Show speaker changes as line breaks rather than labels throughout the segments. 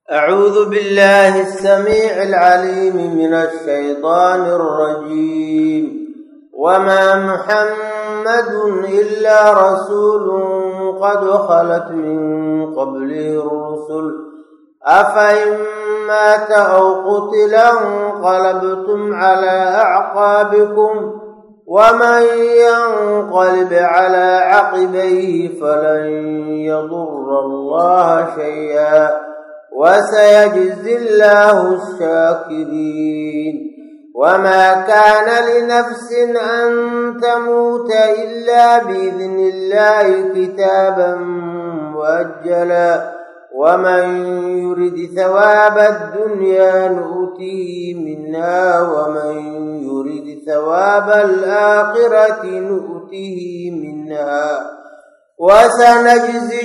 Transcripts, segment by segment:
أعوذ بالله السميع العليم من الشيطان الرجيم. وما محمد إلا رسول قد خلت من قبله الرسل أفإن مات أو قتل انقلبتم على أعقابكم ومن ينقلب على عقبيه فلن يضر الله شيئا وسيجزي الله الشاكرين. وما كان لنفس أن تموت إلا بإذن الله كتابا مؤجلا ومن يرد ثواب الدنيا نؤتيه منها ومن يرد ثواب الآخرة نؤتيه منها وسنجزي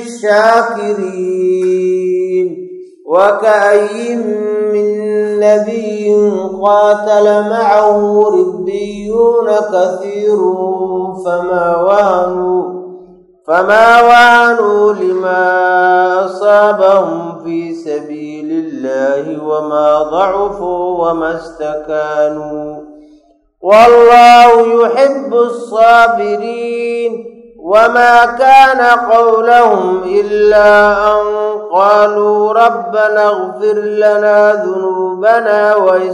الشاكرين. وكأي من نبي قاتل معه ربيون كثير فما وهنوا لما أصابهم في سبيل الله وما ضعفوا وما استكانوا والله يحب الصابرين. وما كان قولهم إلا أن قالوا ربنا اغفر لنا ذنوبنا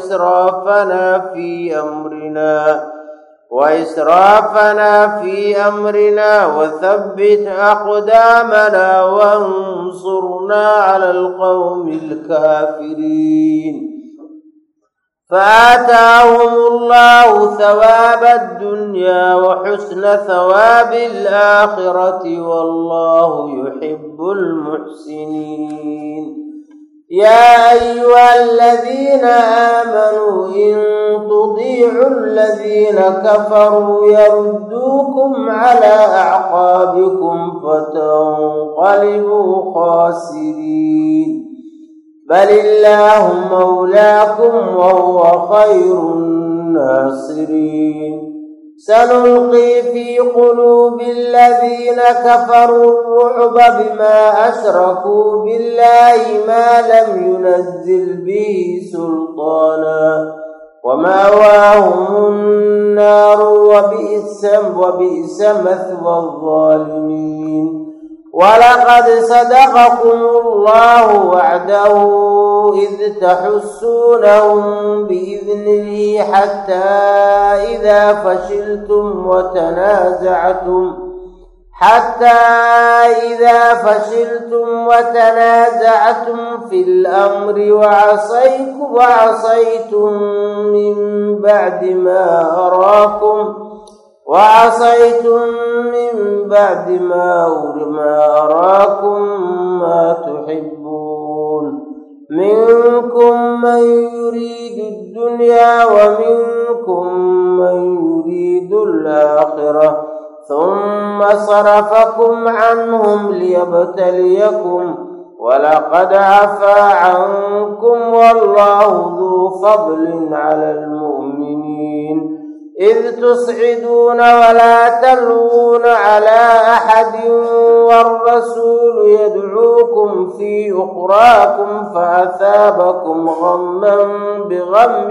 وإسرافنا في أمرنا وثبت أقدامنا وانصرنا على القوم الكافرين. فآتاهم الله ثواب الدنيا وحسن ثواب الآخرة والله يحب المحسنين. يا أيها الذين آمنوا إن تطيعوا الذين كفروا يردوكم على أعقابكم فتنقلبوا خاسرين. بل الله مولاكم وهو خير الناصرين. سنلقي في قلوب الذين كفروا الرعب بما أشركوا بالله ما لم ينزل به سلطانا ومأواهم النار وبئس مثوى الظالمين. ولقد صدقكم الله وعده إذ تحسونهم بإذنه حتى إذا فشلتم وتنازعتم في الأمر وعصيتم من بعد ما أراكم ما تحبون. منكم من يريد الدنيا ومنكم من يريد الآخرة ثم صرفكم عنهم ليبتليكم ولقد عفا عنكم والله ذو فضل على المؤمنين. إذ تصعدون ولا تلوون على أحد والرسول يدعوكم في أخراكم فأثابكم غما بغم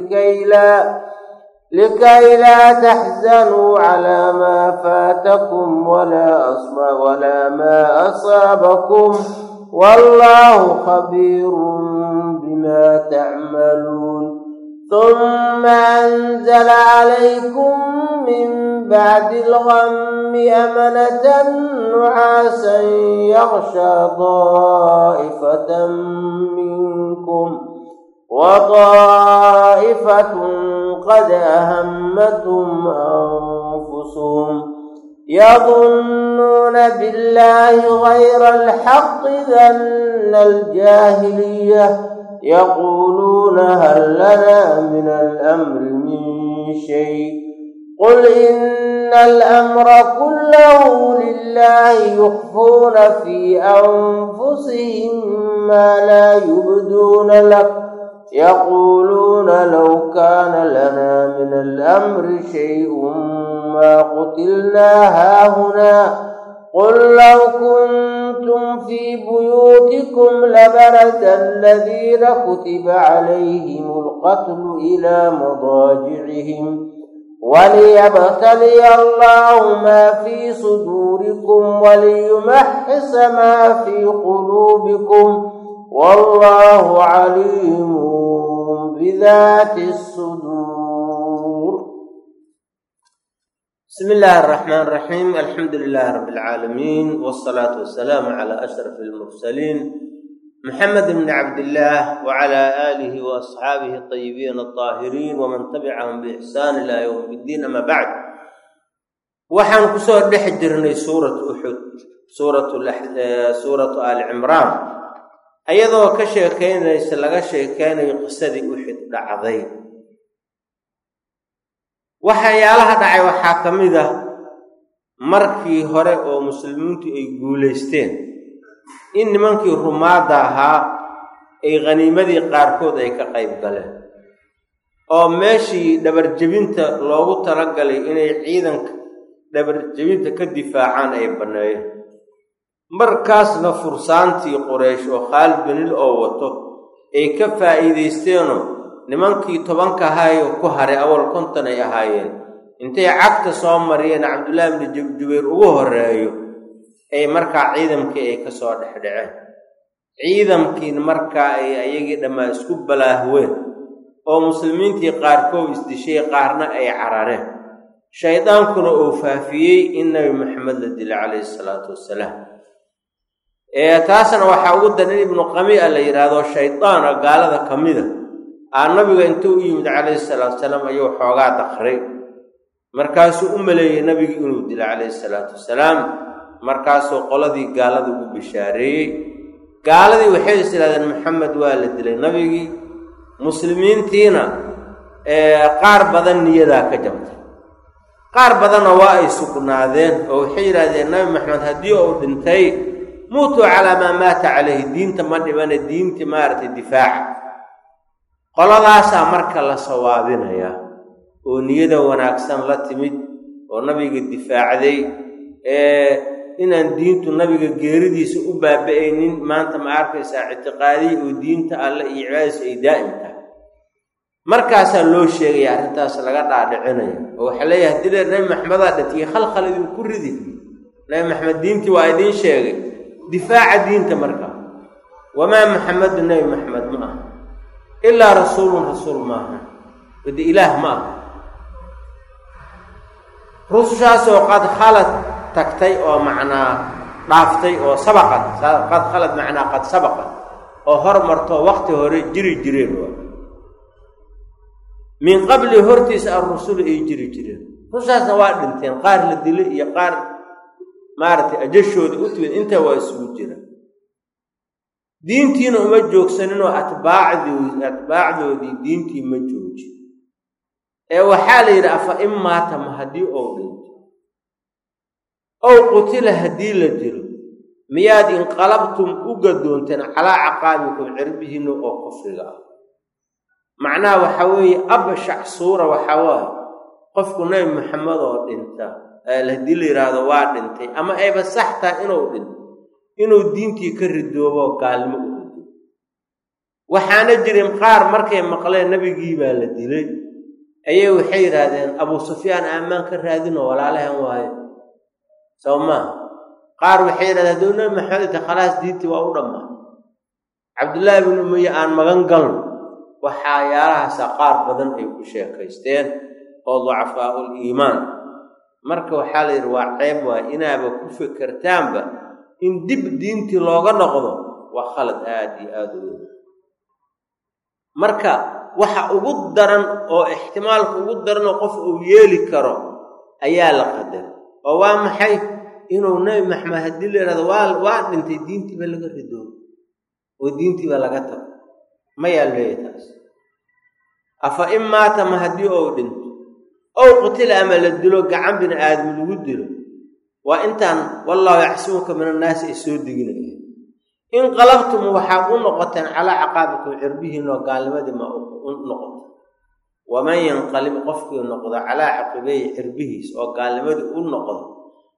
لكي لا تحزنوا على ما فاتكم ولا ما أصابكم والله خبير بما تعملون. ثم أنزل عليكم من بعد الغم أمنة نعاسا يغشى طائفة منكم وطائفة قد أهمتهم أنفسهم يظنون بالله غير الحق ظن الجاهلية يقولون هل لنا من الأمر من شيء قل إن الأمر كله لله يخفون في أنفسهم ما لا يبدون لك يقولون لو كان لنا من الأمر شيء ما قتلنا هاهنا قل لو كنتم في بيوتكم لبرز الذين كتب عليهم القتل إلى مضاجعهم وليبتلي الله ما في صدوركم وليمحص ما في قلوبكم والله عليم بذات الصدور. بسم الله الرحمن الرحيم. الحمد لله رب العالمين والصلاة والسلام على أشرف المرسلين محمد بن عبد الله وعلى آله وأصحابه الطيبين الطاهرين ومن تبعهم بإحسان إلى يوم الدين. أما بعد، waxaan ku soo dhex jirnay suuratu Uhud, suuratu Ali Imran, ayadoo ka sheekeynaysa laga sheekeynayo qisadii Uhud dhacday. waxyaalaha dhacay waxaa ka mid ah markii hore oo muslimiintu ay guuleysteen in nimankii rumaada ahaa ay qaniimadii qaarkood ay ka qayb galeen oo meeshii dhabarjebinta loogu talagalay inay ciidanka dhabarjebinta ka difaacaan ay baneeyeen. markaasna fursaantii Quraysh oo Khaalid bin oo wato ay ka faa'iideysteenoo nimankii 10 ahaayoo ku haray awal 50 ay ahaayeen intay cagta soo mariyeen Cabdullah ibn Jubayr ugu horeeyo ay markaa ciidankii ay ka soo dhexdhaceen. ciidankii markaa ay ayagii dhammaa isku balaahween oo muslimiintii qaarkood isdishay qaarna ay carareen. shaydaankuna uu faafiyey in Nabi Maxamed la dilay calayhi salaatu wassalaam. taasna waxaa ugu daran ibnu Qami'a la yiraahdo shaydaan gaalada kamida nabiga intuu yimid calayhi salaatu wassalaam ayuu xoogaa daqray. markaasuu u maleeyay nabiga inuu dilay calayhi salaatu wassalaam. markaasuu qoladii gaalada ugu bishaareeyey. gaaladii waxay islaadeen Maxamed waa la dilay nabigii. muslimiintiina qaar badan niyadaa ka jabtay, qaar badanna waa ay sugnaadeen oo waxay yidhaahdeen nabi Maxamed haddii uu dhintay muutuu calaa maa maata calayhi, diinta ma dhibane diintii maaragtay difaaca. qoladaasaa marka la sawaabinayaa oo niyada wanaagsan la timid oo nabiga difaacday inaan diintu nabiga geeridiisa u baaba'aynin. maanta ma arkaysaa ictiqaadiyi oo diinta alle iyo cibaadadiisa ay daa'im tahay. markaasaa loo sheegaya arrintaas laga dhaadhicinayo oo waxaa leeyahay dileer nabi maxamedaa dhintay khalkhal idinku ridi. nabi maxamed diintii waa idiin sheegay, difaaca diinta markaa. wamaa maxamedu nabi maxamed ma aha ilaa rasuulun, rasuul maaha, wadi ilaah ma aha. rusushaasoo qad khalad tagtay oo macnaa dhaaftay oo sabaqad, qad khalad macnaa qad sabaqad oo hormarto waqti hore jiri jireen. min qabli hortiisa ar-rusul ay jiri jireen. rusushaasna waa dhinteen, qaar la dilay iyo qaar maaragtay ajashooda u timid, intaa waa isugu jira. diintiina uma joogsaninoo atbaacdoodii diintii ma joojin. waxaa la yidhi afa in maata ma haddii ou dhinto ow qutila haddii la dilo miyaad inqalabtum u gadoonteen calaa caqaabikum cirbihiinna oo kufriga ah. macnaha waxaa weeye abshac suura waxaa waaye qofku nabi maxamed oo dhinta haddii la yidhaahdo waa dhintay ama ayba sax tahay inuu dhinto inuu diintii ka ridoobo gaalnimo u rido. waxaana jirin qaar markay maqleen nabigii baa la dilay ayay waxay yidhaahdeen Abu Sufyaan ammaan ka raadinoo walaalahan waaye soo maa. qaar waxay yidhahdeen hadduu nabi maxamed inta khalaas diintii waa u dhammaa, Cabdullaahi ibn Umayya aan magan galno. waxyaalahaasa qaar badan ay ku sheekaysteen oo ducafaa'ul iimaan. marka waxaa la yidhi waa ceeb waay inaaba ku fikirtaanba in dib diintii looga noqdo, waa khalad aad iyo aad u weyn. marka waxa ugu daran oo ixtimaalka ugu daran oo qof uu yeeli karo ayaa la qadaray. oo waa maxay? inuu nabi maxamed haddii la yidhahdo waa dhintay diintii ba laga ridoobo oo diintii ba laga tago mayaa leeyahay taas. afa in maata ma haddii ou dhinto ow qutila ama la dilo gacan bini aadam lagu dilo, waa intaan wallaahu yaxsimuka min annaasi ay soo deginaya. in qalabtum waxaad u noqoteen calaa caqaabikum cirbihiinoo gaalnimadii ma u noqoto. waman yanqalib qofkii noqdo calaa caqibayhi cirbihiis oo gaalnimadii u noqdo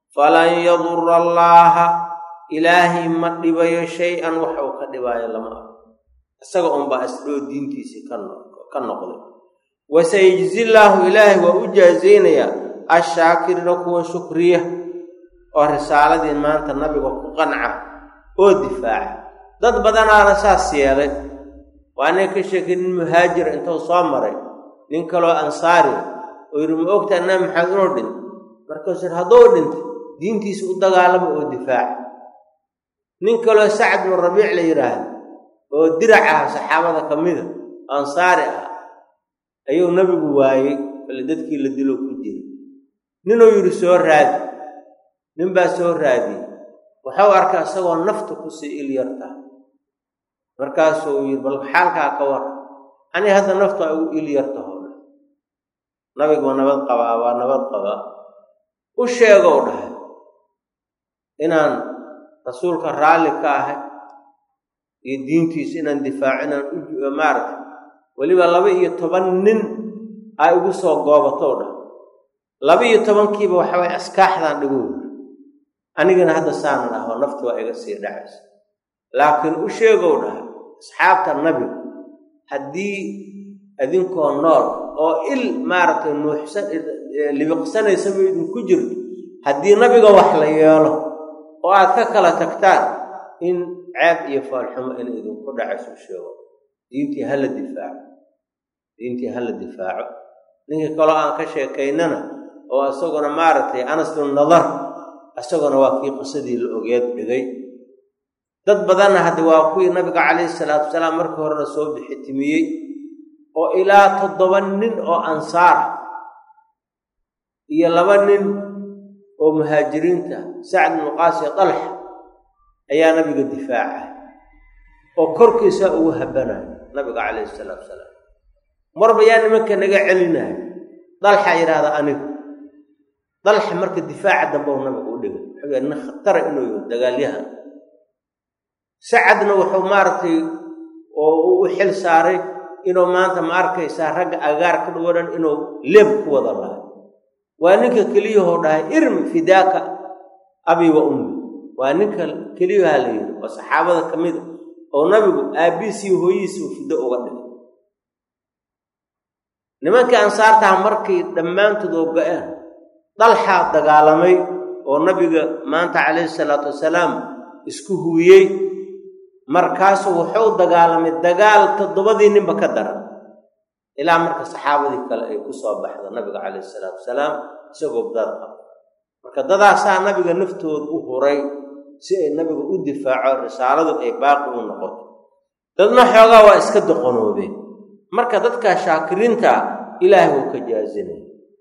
falan yadurra allaha ilaahay ma dhibayo shay-an wax uu ka dhibaayo lama arko isaga unbaa isdhoo diintiisii ka noqday wasayajzillaahu ilaahay waa u jaazaynayaa ashaakirina kuwa shukriya oo risaaladii maanta nabiga ku qanca oo difaaca dad badanaana saas yeelay waa nin ka sheekay nin muhaajir intuu soo maray nin kaloo ansaari oo yidhi ma ogtaa nabi maxamed inuu dhinto markaasuu hadduu dhinto diintiisa u dagaalama oo difaaca nin kaloo sacd bnu rabiic la yidhaahdo oo dirac ah saxaabada ka mida ansaari ah ayuu nabigu waayey bale dadkii la dilo ku jiray ninuu yidhi soo raadi nin baa soo raadiyey waxau arkay isagoo nafta kusii ilyarta markaasuu yidhi bal xaalkaa ka war ani hadda naftu ay ugu ilyarta hore nabigu waa nabad qabaa waa nabad qabaa u sheegow dhahay inaan rasuulka raalli ka ahay iyo diintiisa inaan difaaco inaan maaragtay weliba 12 nin ay ugu soo goobato dhah 12 kiiba waxa way askaaxdaan dhigo anigana hadda saanan ah oo naftu waa iga sii dhacaysa laakiin u sheegow dhah asxaabta nabi haddii adinkoo nool oo il maaragtay nuuxsan libiqsanaysa bay idinku jirto haddii nabiga wax la yeelo oo aad ka kala tagtaan in ceeb iyo faalxumo in idinku dhacayso sheego diintii hala difaaco ninka kaloo aan ka sheekaynana oo isaguna maaragtay Anas bin Nadar isaguna waa kii qisadii la ogeed dhigay dad badanna hadda waa kuwii nabiga calayhi salaatu wasalaam markii horena soo bixitimiyey oo ilaa 7 nin oo ansaar iyo 2 nin oo muhaajiriinta Sacd bin Qaas iyo Talha ayaa nabiga difaaca oo korkiisa ugu habanay nabiga calayhi salaatu wasalaam marba yaa nimanka naga celinay Talha yiraahdo anigu Talha marka difaaca dambe uu nabiga u dhigay wuxuu in khatar inuu dagaalyahan Sacadna wuxuu maartay oo u xil saaray inuu maanta ma arkaysa ragga agaar ka dhawadan inuu leeb ku wada lahay waa ninka kaliya oo dhahay irmi fidaaka abi wa ummi waa ninka kaliya halay oo saxaabada kamid oo nabigu aabisi hooyiisa fido uga dhigay nimanka ansaarta markii dhamaantood oo go'aan Talha dagaalamay oo nabiga maanta calayhi salaatu wasalaam isku huwiyay markaas wuxuu dagaalamay dagaal 7 ninba ka daran ilaa marka saxaabadii kale ay ku soo baxdo nabiga calayhi salaatu wasalaam isagoo badar marka dadaasaa nabiga naftooda u huray si ay nabiga u difaaco risaaladu ay baaqi u noqoto dadna xoogaa waa iska doqonoobeen marka dadka shaakiriinta ilaahay uu ka jaazinay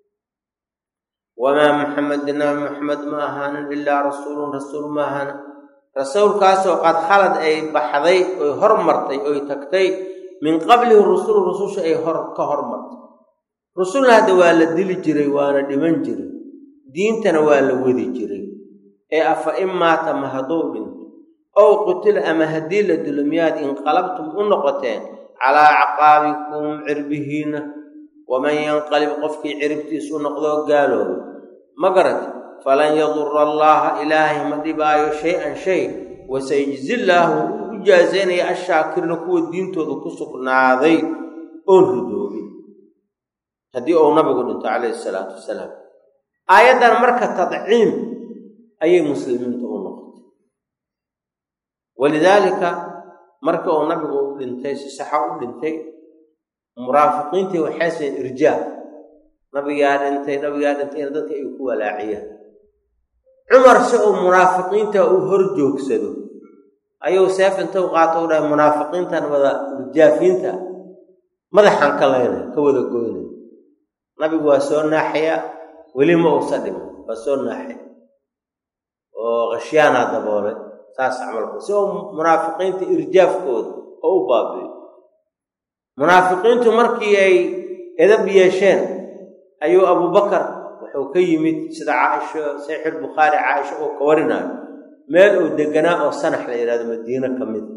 wama muhammadina muhammad ma ahan illa rasuul ma ahan rasuulkaasoo qad khalad ay baxday oo hormartay oo tagtay min qabli rususha ay ka hormartay rusulna hada waa la dili jiray waana dhiman jiray diintana waa la wadi jiray ee afa imma tamahadun aw qutil ama hadii la dulmiyaad in qalabtum u noqoteen ala aqaabikum irbihina waman yanqalib qofki irbtiisu noqdo gaaloobo magarat falan yadurra allaha ilahi madibaayo shay'an shay wasayjzillahu ujaazana ashakirna kuwa diintooda ku sugnaaday oo ridoobi hadii uu nabigu dhinto calayhi salaatu wasalaam aayadan marka tadciim ayay muslimiintu u noqotay walidaalika marka uu nabigu dhintay si sax u dhintay muraafiqiintii waxay seen irjaa nabiga dhintay dadka ay ku walaaciyaan Umar soo munaafiqiinta uu hor joogsado ayuu seef inta u qaato u dhahay munaafiqiintan wada jaafiinta madaxan ka leeyahay ka wada gooynay nabigu waa soo naaxiya wali ma uu sadimo waa soo naaxiya oo qashiyana daboolay taas amalku soo munaafiqiinta irjaafkooda oo u baabay munaafiqiintu markii ay edab yeesheen ayuu Abu Bakar wuxuu ka yimid sida Aisha Sahih Bukhari Aisha oo ka warinayo meel uu deganaa oo sanax la yiraahdo Madiina kamid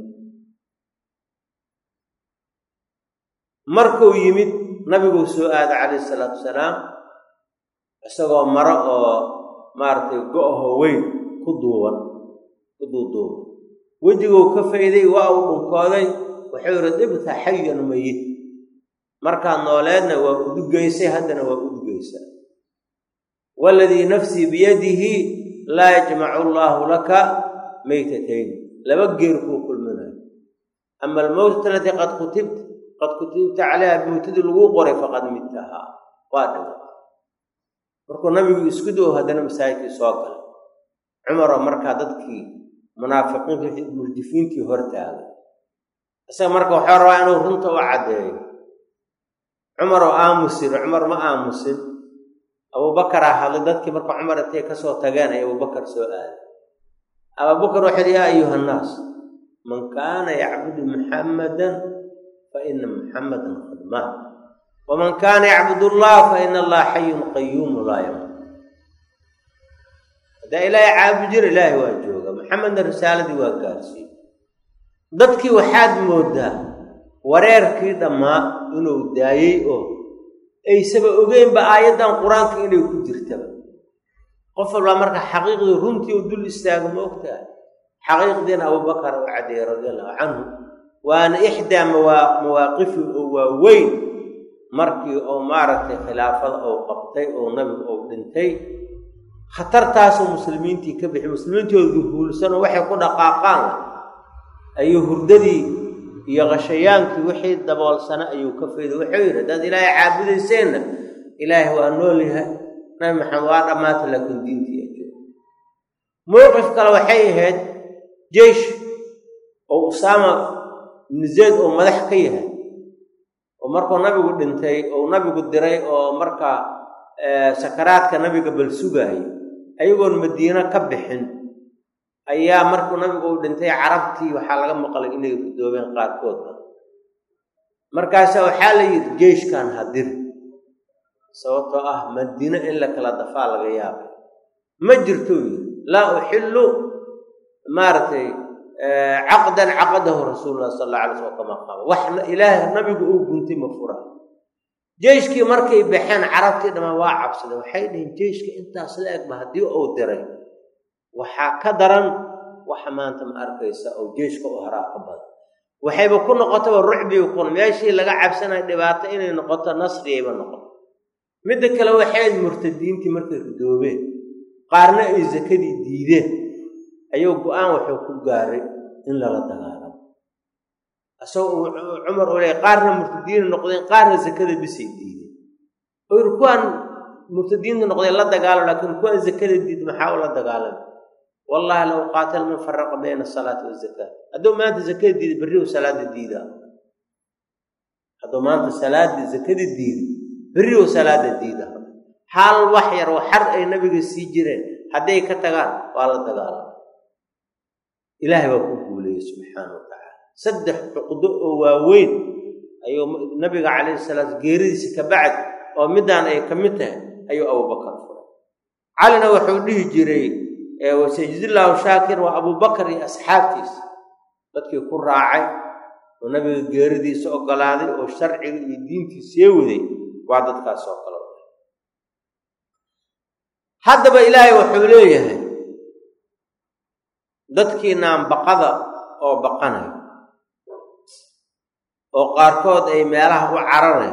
markuu yimid nabigu soo aad calayhi salaatu wasalaam isagoo maro oo maartay go'o weyn ku duuban wajiguu ka fayday waa uu dhunkooday wuxuu yiri dibta hayyan mayit marka nooleedna waa udugeysay haddana waa udugeysa walladhi nafsi biyadihi la yajma'u Allahu laka maytatayn laba geer ku kulmanay amma al-mawt allati qad kutibta 'alayha bimutadi lagu qoray faqad mitaha qaadam markuu nabigu isku doo haddana masaajidkii soo galay Umar marka dadkii munaafiqiintii murjifiintii hortaaga asaga marka waxa rabaa inuu runta u cadeeyo Umar oo aamusin Umar ma aamusin Abu Bakar ahad dadkii marka Umar intee ka soo tageen ay Abu Bakar soo aaday Abu Bakar wuxuu yaa ayuha naas man kaana ya'budu Muhammadan fa inna Muhammadan qad maat wa man kaana ya'budu Allah fa inna Allah hayyun qayyum la yamut da ilaahay caabujir ilaahay waa jooga Muhammad risaaladii waa gaarsiin dadkii waxaad moodaa wareerkii dhamaa inuu daayay oo ay sabab ogeyn ba aayadan quraanka inay ku jirtaba qof walba marka xaqiiqdu runtii u dul istaago ma ogtaa xaqiiqdina Abu Bakar oo cadeey radiyallahu anhu waana ihda mawaaqifi oo weyn markii oo maaragtay khilaafada oo qabtay oo nabiga oo dhintay khatartaas muslimiintii ka bixi muslimiintoodu huulsan waxay ku dhaqaaqaan ayuu hurdadii iyo qashayaankii wixii daboolsana ayuu ka fayday wuxuu yiri dad ilaahay caabudayseen ilaahay waa nool yahay nabi maxamed waa dhamaata laakiin diintii ajoo mowqif kale waxay ahayd jeysh oo Usama ibn Zayd oo madax ka yahay oo markuu nabigu dhintay oo nabigu diray oo marka sakaraadka nabiga bal sugay ayagoon Madiina ka bixin ayaa markuu nabigu dhintay carabtii waxa laga maqlay inay doobeen qaarkood markaas waxa la yiri jeeshkan hadir sababtoo ah Madiina in la kala dafaa laga yaabo ma jirto la uhillu maartay aqdan aqadahu rasuulullah sallallahu alayhi wasallam waxna ilaahi nabigu uu guntay mafura jeeshkii markay baxeen carabtii dhama waa cabsadeen waxay dheen jeeshka intaas la eg hadii uu diray waxa ka daran waxa maanta ma arkaysa oo jeeshka u haraa ka badan waxayba ku noqotay ruuxbi ku meeshii laga cabsanay dhibaato inay noqoto nasriyeeba noqoto mid kale waxay murtadiintii markay doobeen qaarna ay zakadii diideen ayuu go'aan wuxuu ku gaaray in la dagaalamo asoo Umar oo qaarna murtadiin noqdeen qaarna zakada bisay diideen oo ruuxan murtadiin noqdeen la dagaalo laakiin kuwa zakada diid maxaa la dagaalan wallahi law qaatal man farqa bayna salati wa zakat adoo maanta zakada diid bari salaada diida adoo maanta salaada zakada diid bari salaada diida hal wax yar oo xar ay nabiga sii jireen haday ka tagaan waa la dagaalan ilaahay waa ku guuleeyay subhanahu wa ta'ala saddex xuquuq oo waaweyn ayuu nabiga kaleey salaam geeridiisa ka bacd oo midaan ay kamid tahay ayuu Abu Bakar furay calina wuxuu dhihi jiray wasajidillahu shaakir wa Abu Bakar iyo asxaabtiisa dadkii ku raacay oo nabiga geeridiisa ogolaaday oo sharciga iyo diintiisa waday waa dadkaas oo kale haddaba ilaahay wuxuu leeyahay dadkii naanbaqada oo baqanay oo qaarkood ay meelaha u carareen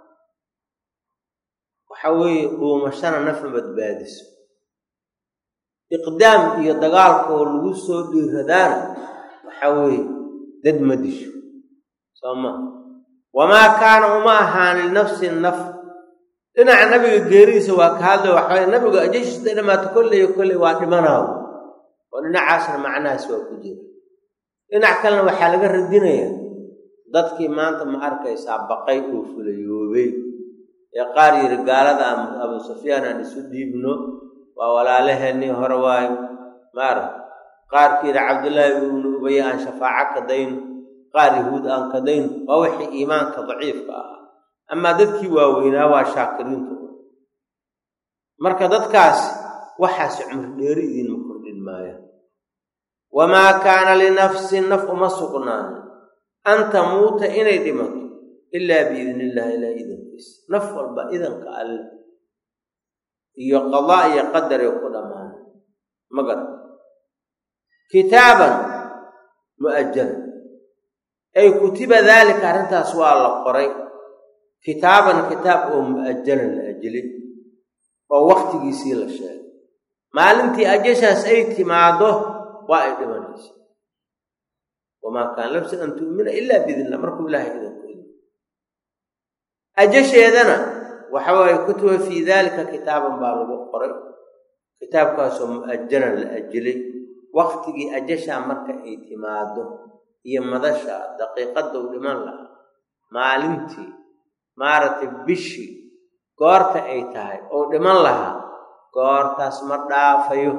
waxa weeye dhuumashana naf badbaadiso iqdaam iyo dagaalkoo lagu soo dhiiradaan waxa weeye dad ma disho sama wama kaana uma ahaan linafsi naf dhinaca nabiga geeriisa waa ka hadlay waxa nabiga ajishta dhamaad kulli waa dhimanaaw oo dhinacaasna macnahaas waa ku jira dhinac kalena waxaa laga radinayaa dadkii maanta ma arkaysaa baqay oo fulayoobay ee qaar yiri gaalada Abu Sufyaan aan isu dhiibno waa walaalaheennii hore waayo maar qaarkii Abdullah ibn Ubay aan shafaaca ka dayn qaar yahuud aan ka dayn waa wixii iimaanka daciifka ah ama dadkii waaweynaa waa shaakiriintu marka dadkaas waxaas umr dheeri idin ma kordhin maaya wama kaana li nafsin naf'u masqnaan anta muuta inay dhimato illa bi idnillah ila idin naf walba idanka iyo qadaa iyo qadar ay ku dhammaan magar kitaaban mu'ajjal ay kutiba daalika arrintaas waa la qoray kitaaban kitaab oo mu'ajjalan la ajilay oo waqtigiisii la sheegay maalintii ajashaas ay timaado waa ay dhimanaysa wamaa kaana nafsin an tu'mina ilaa biidnillah markuu ilaahay idinku idmo ajasheedana waxa waaye kutuba fii daalika kitaaban baa lagu qoray kitaabkaasoo mu'ajjalan la ajilay waqtigii ajashaa marka ay timaado iyo madasha daqiiqadda u dhiman lahaa maalintii maaragtay bishii goorta ay tahay oo dhiman lahaa goortaas ma dhaafayo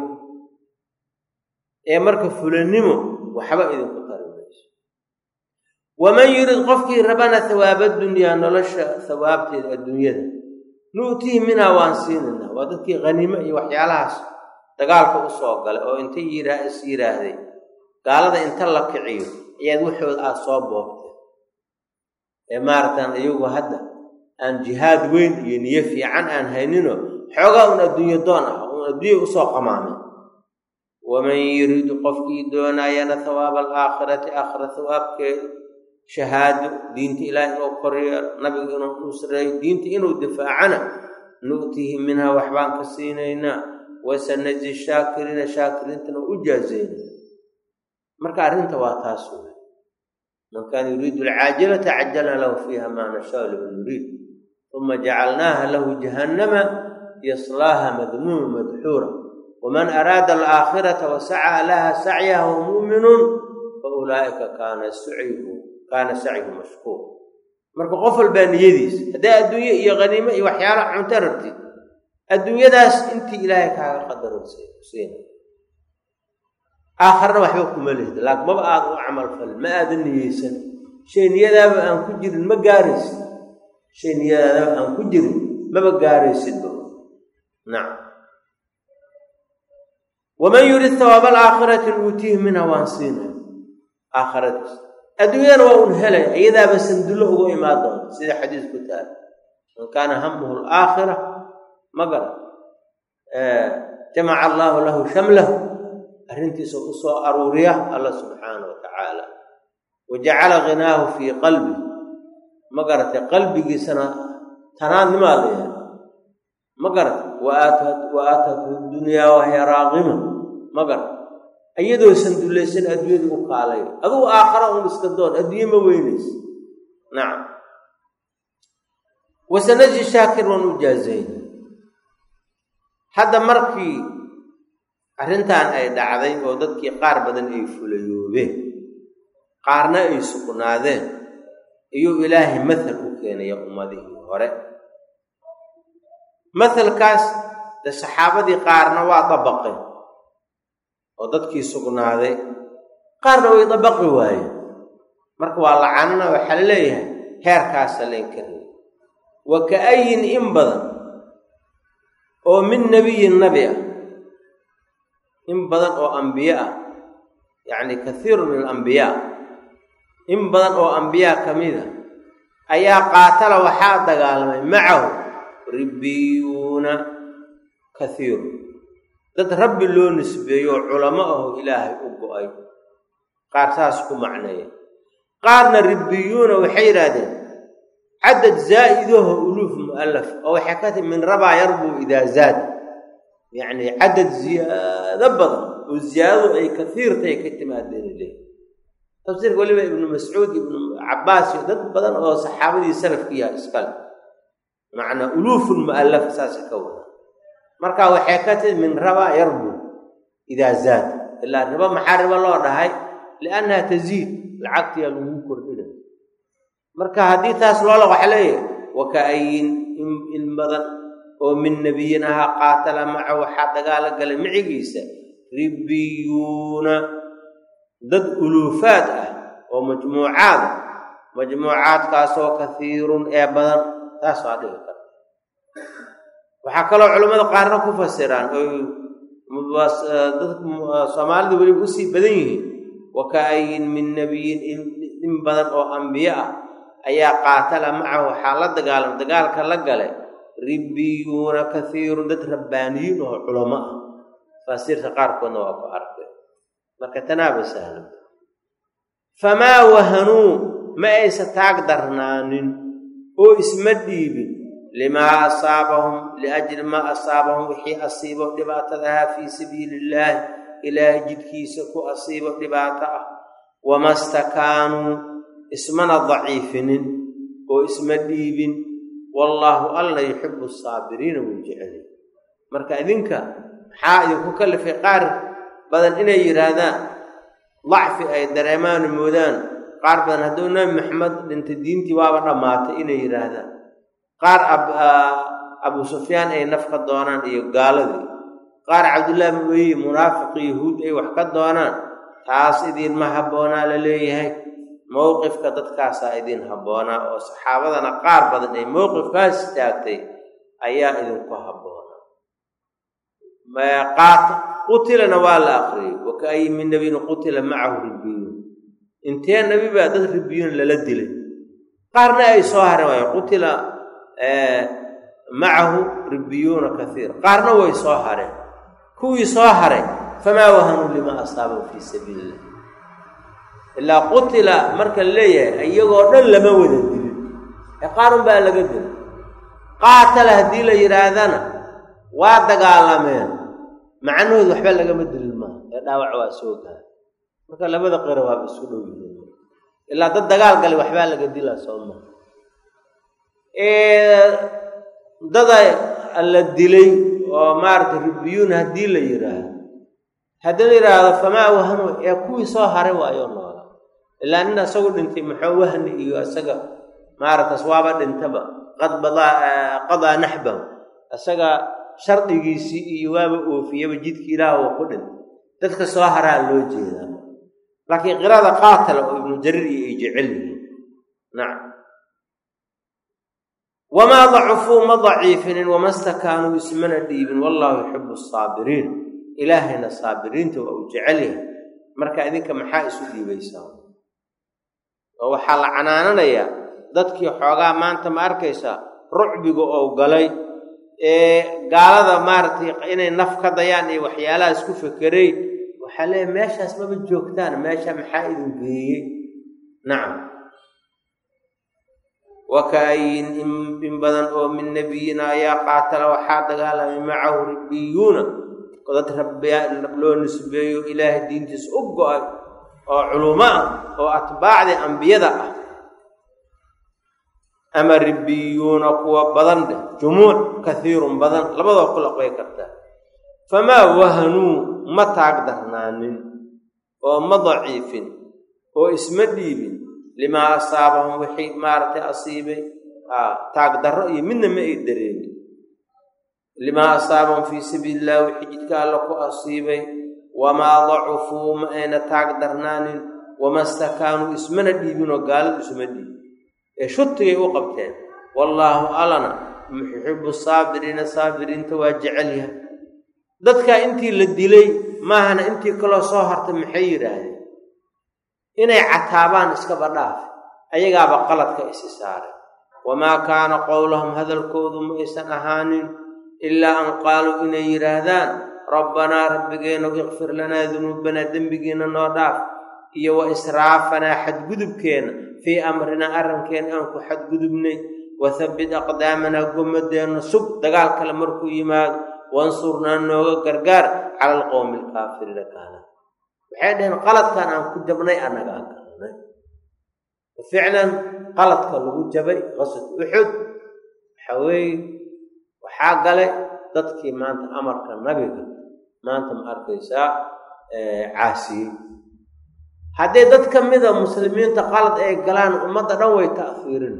ee marka fulannimo waxba idinku tari mayso waman yurid qofkii rabana hawaaba dunyaa nolosha hawaabteeda adduunyada nu'tihi minhaa waan siinaynaa waa dadkii khaniimo iyo waxyaalahaas dagaalka u soo galay oo intay is yidhaahday gaalada inta la kiciyo ayaad waxood aad soo boobtay ee maaragtaan iyagu hadda aan jihaad weyn iyo niyo fiican aan haynino xoogaa un adduunyo doon ah un adduunya usoo qamaamay waman yuriidu qofkii doonaayana hawaaba alaakhirati aakhira hawaabkeeda shahaado diinta ilaahi inuu koryeelo nabiga inuu nusreeyo diinta inuu difaacana nu'tihi minhaa waxbaan ka siinaynaa wasanajzi shaakiriina shaakiriintana u jaazayna marka arrinta waa taas wey man kaana yuriidu alcaajilata cajalna lahu fiiha maa nashaau liman nuriid uma jacalnaaha lahu jahannama yaslaaha madmuuma madxuura waman araada alaakhirata wasacaa laha sacyaha wa mu'minuun faulaa'ika kaana sacyuhu mashkuur marka qof walbaa niyadiisa haddaa adduunye iyo khaniimo iyo waxyaala cunto rabtid adduunyadaas intii ilaahay kaaga qadarosiina aakharna waxba kuma lehda laakiin maba aad u camal falin ma aadan niyeysan shay niyadaaba aan ku jirin ma gaaraysid shay niyadaadaba aan ku jirin maba gaaraysidba nacam waman yurid hawaaba alaakhirati nuutiihi minha waan siinay aakhiradiis adduunyadana waa un helay iyadaaba sandullo ugu imaan doonta sida xadiis ku taala man kaana hamuhu alaakhira ma garan jamaca allaahu lahu shamlahu arrintiisa u soo aruuriya allah subxaana wa tacaala wa jacala ghinaahu fii qalbi ma garatay qalbigiisana tanaadnimaa leeyahay ma garatay wa aatathu dunyaa wahiya raaqima ma garatay iyadoo sandullaysan adduunyada u kaalay adugu aakhara un iska doon adduunye ma weynaysa nacam wasanajzi shaakir waan u jaazayna hadda markii arrintan ay dhacday oo dadkii qaar badan ay fulayoobeen qaarna ay sugnaadeen iyuu ilaahay mathal u keenaya ummadihii hore mathalkaas de saxaabadii qaarna waa dabaqeen oo dadkii sugnaaday qaarna way dabaqi waayeen marka waa lacanana waxaa la leeyahay heerkaasa layn karaya wa ka'ayin in badan oo min nebiyin nabi ah in badan oo ambiye ah yacni kathiiru min alambiyaa in badan oo ambiyaa ka mid a ayaa qaatala waxaa dagaalamay macahu ribbiyuuna kathiiru dad rabbi loo nisbeeyo culamo aho ilaahay u go'ay qaar saas ku macneeya qaarna ribbiyuuna waxay yidhaahdeen cadad zaa'idaho uluuf mu'allaf oo waxay ka timi min rabaa yarbuu idaa zaad yacni cadad ziyaado badan oo ziyaadadu ay kaiirtay ka timaadeen leey tafsiirka weliba ibnu mascuud ibnu cabbaas iyo dad badan oo saxaabadii salafkiiya iskale macnaa uluufun mu'allaf saasa ka wada marka waxay ka timi min rabaa yarbuu idaa zaad ilaa riba maxaa riba loo dhahay liannaha taziid lacagtiyaa lagu kordhina marka haddii taas loola waxa leeyahay wa ka'ayin in badan oo min nebiyin ahaa qaatala maca waxaa dagaalo galay micigiisa ribbiyuuna dad uluufaad ah oo majmuucaad ah majmuucaadkaasoo kaiirun ee badan taas waa dhihi kara waxaa kaloo culimmada qaarna ku fasiraan oy dadka soomaalida weliba usii badan yihiin wa ka'ayin min nebiyin in badan oo ambiye ah ayaa qaatala macahu waxaa la dagaalama dagaalka la galay ربيون كثير دد ربانيين وعلماء فسير قاركنا وأبو أركي مركتنا بسهل فما وهنوا ما يستقدرنان أو اسم الديب لما أصابهم لأجل ما أصابهم وحي أصيبوا لباتها في سبيل الله إلى جدكيسك أصيبوا لباتها وما استكانوا اسمنا ضعيفين واسم الديب والله الله يحب الصابرين والجعلين مركا إذنك حائد كلف قار بدل إنه يرادان ضعف أي دريمان المودان قار بدل هدونا محمد بنت الدين تبابا مات إنه يرادان قار أبو سفيان أي نفق الدوانان أي قال ذي قار عبد الله بن منافق يهود أي وحق الدوانان تاس إذين ما حبونا لليه موقف كدد كاسا إذين حبونا وصحابتنا قار بدن أي موقف كاس تاكتي أيا إذن كو حبونا ما قتل نوال آخرين وكأي من نبي قتل معه ربيون انتهى النبي بعد ربيون للدل قارنا أي صاهر ويقتل معه ربيون كثير قارنا ويصاهر كوي صاهر فما وهنوا لما أصابوا في سبيل الله إلا قتل مركا ليه أيقوا لما ودل قارن بقى لقدر قاتل هدي ليرادنا وادقالمين مع أنه يذو حبال لقى مدل الماء يداوع واسوكا مركا لبدا قيروا بسكولو إلا ضد دقال قال وحبال لقى ديلا صوما ضد الدلي ومارت ربيون هدي ليراد هدي ليراد فما وهنوا يكوي صاهر وأيون إلا أن سقول أنت محوهن إيو أسقى مارت أصوابا انتبه قضى نحبه أسقى شرط يجيسي إيواب وفيه بجيد كيراه وقلن تلك الصاهرة اللوجه لكن قرادة قاتل ابن جرير يجعله نعم وما ضعفوا ما ضعيفين وما استكانوا يسمنا ديب والله يحب الصابرين إلهنا الصابرين وجعله مركا إذنك محائس ديبيسان وحال عنانا يا dadkii xoogaa maanta ma arkaysa rucbiga oo galay gaalada maartay inay naf ka dayaan iyo waxyaalaha isku fikiray waxa leey meeshaas ma joogtaan meesha maxaa idin geeyay nacam wakayn in badan oo min nabiyina ya qaatala waxa dagaalamay macahu rabbiyuna qad rabbiya loo nisbeeyo ilaahi diintiis u go'ay oo culuma oo atbaacdi anbiyada أما ربيون قوة بدن جموع كثير بدن لبضوا كل قوية كرتا فما وهنوا ما تقدرنان وما ضعيف واسم الديب لما أصابهم وحيد مارت أصيبه تقدر رأي من ما يدرين لما أصابهم في سبيل الله وحيد كالك أصيبه وما ضعفوا ما أين تقدرنان وما استكانوا اسم الديب وقالوا اسم الديب شتي وقبتين والله ألنا محب الصابرين صابرين تواجعلها ذاتك انتي للدلي ما هنا انتي كلا صهرت محيرة هذه إني عتابان اسكبرداف أيقا بقلتك إسسارة وما كان قولهم هذا الكوذ مئسا أهان إلا أن قالوا إني رهذان ربنا ربكين اغفر لنا ذنوبنا دنبكين النوداف iyo wa israafana xad gudubkeena fi amrina arankeena aan ku xad gudubnay wa thabbit aqdamana gumadeena sub dagaal kale markuu yimaado wansurna nooga gargaar ala alqawmi alkaafiriin kana waxay dhaheen qaladkan aan ku jabnay anaga aqaanay ficlan qaladka lagu jabay qasad uhud xaway waxa galay dadkii maanta amarka nabiga maanta ma arkaysa caasi haddii dad ka mid ah muslimiinta qalad ay galaan ummadda dhan way ta'fiirin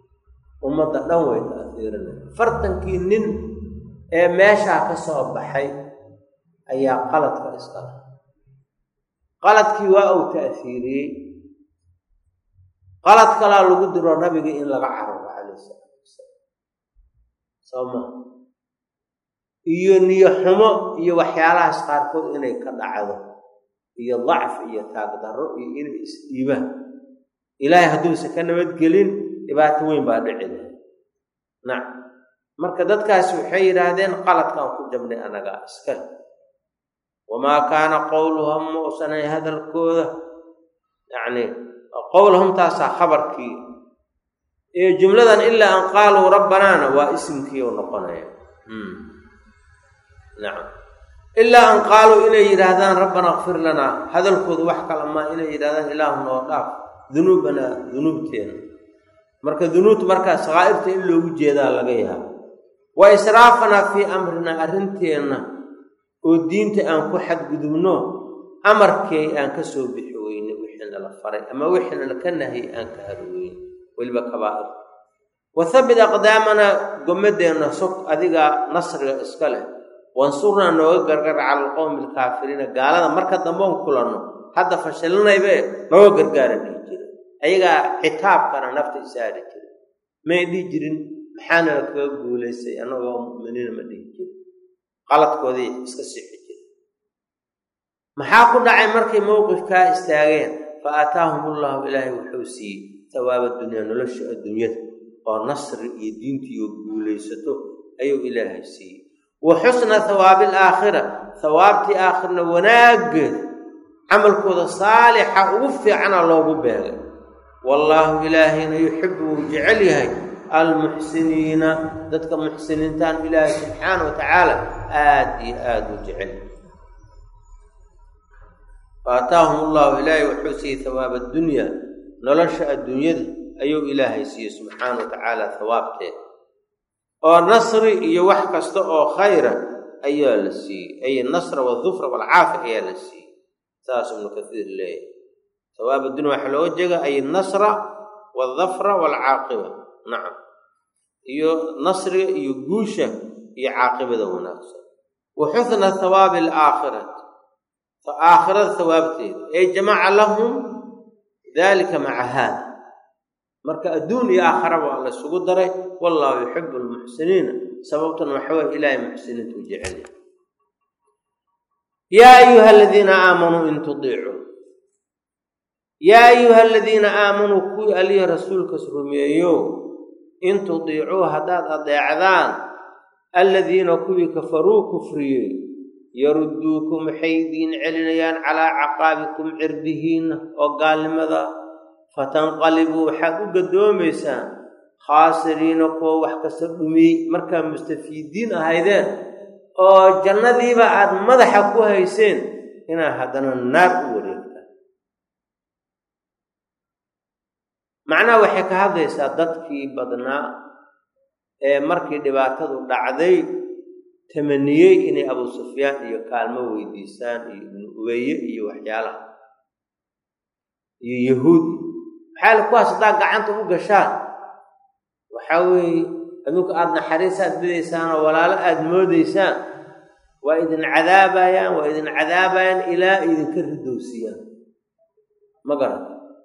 fartankii nin ee meesha ka soo baxay ayaa qaladka iska qaladkii waa uu ta'fiiriyay qalad kala lagu diro nabiga in laga cararo calayhi salaam iyo niyo xumo iyo waxyaalahaas qaarkood inay ka dhacdo iyo ضعف iyo taagdaro iyo in isdiiba ilaahay haduu se ka nabad gelin dhibaato weyn baa dhicida nacam marka dadkaasi waxay yidhaahdeen qaladkaan ku jabnay anaga iska wamaa kaana qowluhum muusanay hadalkooda yacni qowluhum taasaa khabarkii ee jumladan ilaa an qaaluu rabbanaana waa isimkii u noqonaya nacam ilaa an qaaluu inay yidhaahdaan rabbana kfir lanaa hadalkooda wax kala maa inay yidhahdaan ilaahu noo dhaaf dunuubanaa dunuubteena marka dunuubta markaa sakaa'irta in loogu jeedaa laga yaabo wa israafanaa fii amrinaa arrinteenna oo diinta aan ku xadgudubno amarkay aan ka soo bixi weyne wixii nala faray ama wixii nala ka nahiyey aan ka hari weyne weliba kabaa'ir wa habbit aqdaamanaa gommadeenna sog adiga nasriga iska leh wansurnaa nooga gargar cala alqowmi alkaafiriina gaalada marka dambeon kulanno hadda fashilinaybe nooga gargaara dhihi jira ayagaa xitaabkana nafta isaari jira may dhihi jirin maxaana la kaga guulaystay annagoo mu'miniina ma dhihi jirin qaladkoodii iska sixi jira maxaa ku dhacay markay mowqifkaa istaageen fa aataahum ullahu ilaahay wuxuu siiyey hawaaba dunyaa nolosha adduunyada oo nasri iyo diintiiyo guulaysato ayuu ilaahay siiyey wa xusna hawaabi alaakhira hawaabtii aakhirna wanaaggeed camalkooda saalixa ugu fiicana loogu beegay wallaahu ilaahayna yuxibbu wuu jecel yahay almuxsiniina dadka muxsiniintaan ilaahay subxaana wa tacaala aad iyo aad u jecel faataahum ullahu ilaahay wuxuu siiyey hawaaba addunyaa nolosha adduunyada ayuu ilaahay siiyey subxaana wa tacaala hawaabteed oo nasri iyo wax kasta oo khayra ayaa la siiyey ay nasra waaldufra waalcaafi ayaa la siiyey saas ibnu kasiir leeyahay hawaab addunya waxaa looga jeega ay nasra waaldafra waalcaaqiba nacam iyo nasriga iyo guusha iyo caaqibada wanaagsan wa xusna hawaabi alaakhirati aakhirada hawaabteeda ay jamaca lahum dalika maca haada marka adduun iyo aakhara waa la isugu daray wallaahu yuxibu almuxsiniina sababtan waxaway ilaahay muxsiniinta u jecel yaa ayuha aladiina aamanuu in tudiicuu yaa ayuha aladiina aamanuu kuwii alihi rasuulkas rumeeyo in tudiicuu haddaad adeecdaan aladiina kuwii kafaruu kufriyey yarudduukum waxay idiin celinayaan calaa caqaabikum cirdihiinna oo gaalnimada fatanqalibuu waxaad u gadoomaysaan khaasiriina kuwa wax kasta dhumiyey markaa mustafiidiin ahaydeen oo jannadiiba aad madaxa ku hayseen inaad haddana naar u wareegtaan macnaha waxay ka hadlaysaa dadkii badnaa ee markii dhibaatadu dhacday tamaniyey inay abuu sufyaan iyo kaalmo weydiisaan iyo ibnu ubeye iyo waxyaalaha iyo yahuudi maxaa kuwaas haddaa gacanta u gashaan waxaa weeye adduunka aada naxariisaad bidaysaan oo walaalo aada moodaysaan waa idin cadaabayaan ilaa idinka ridowsiyaan ma garan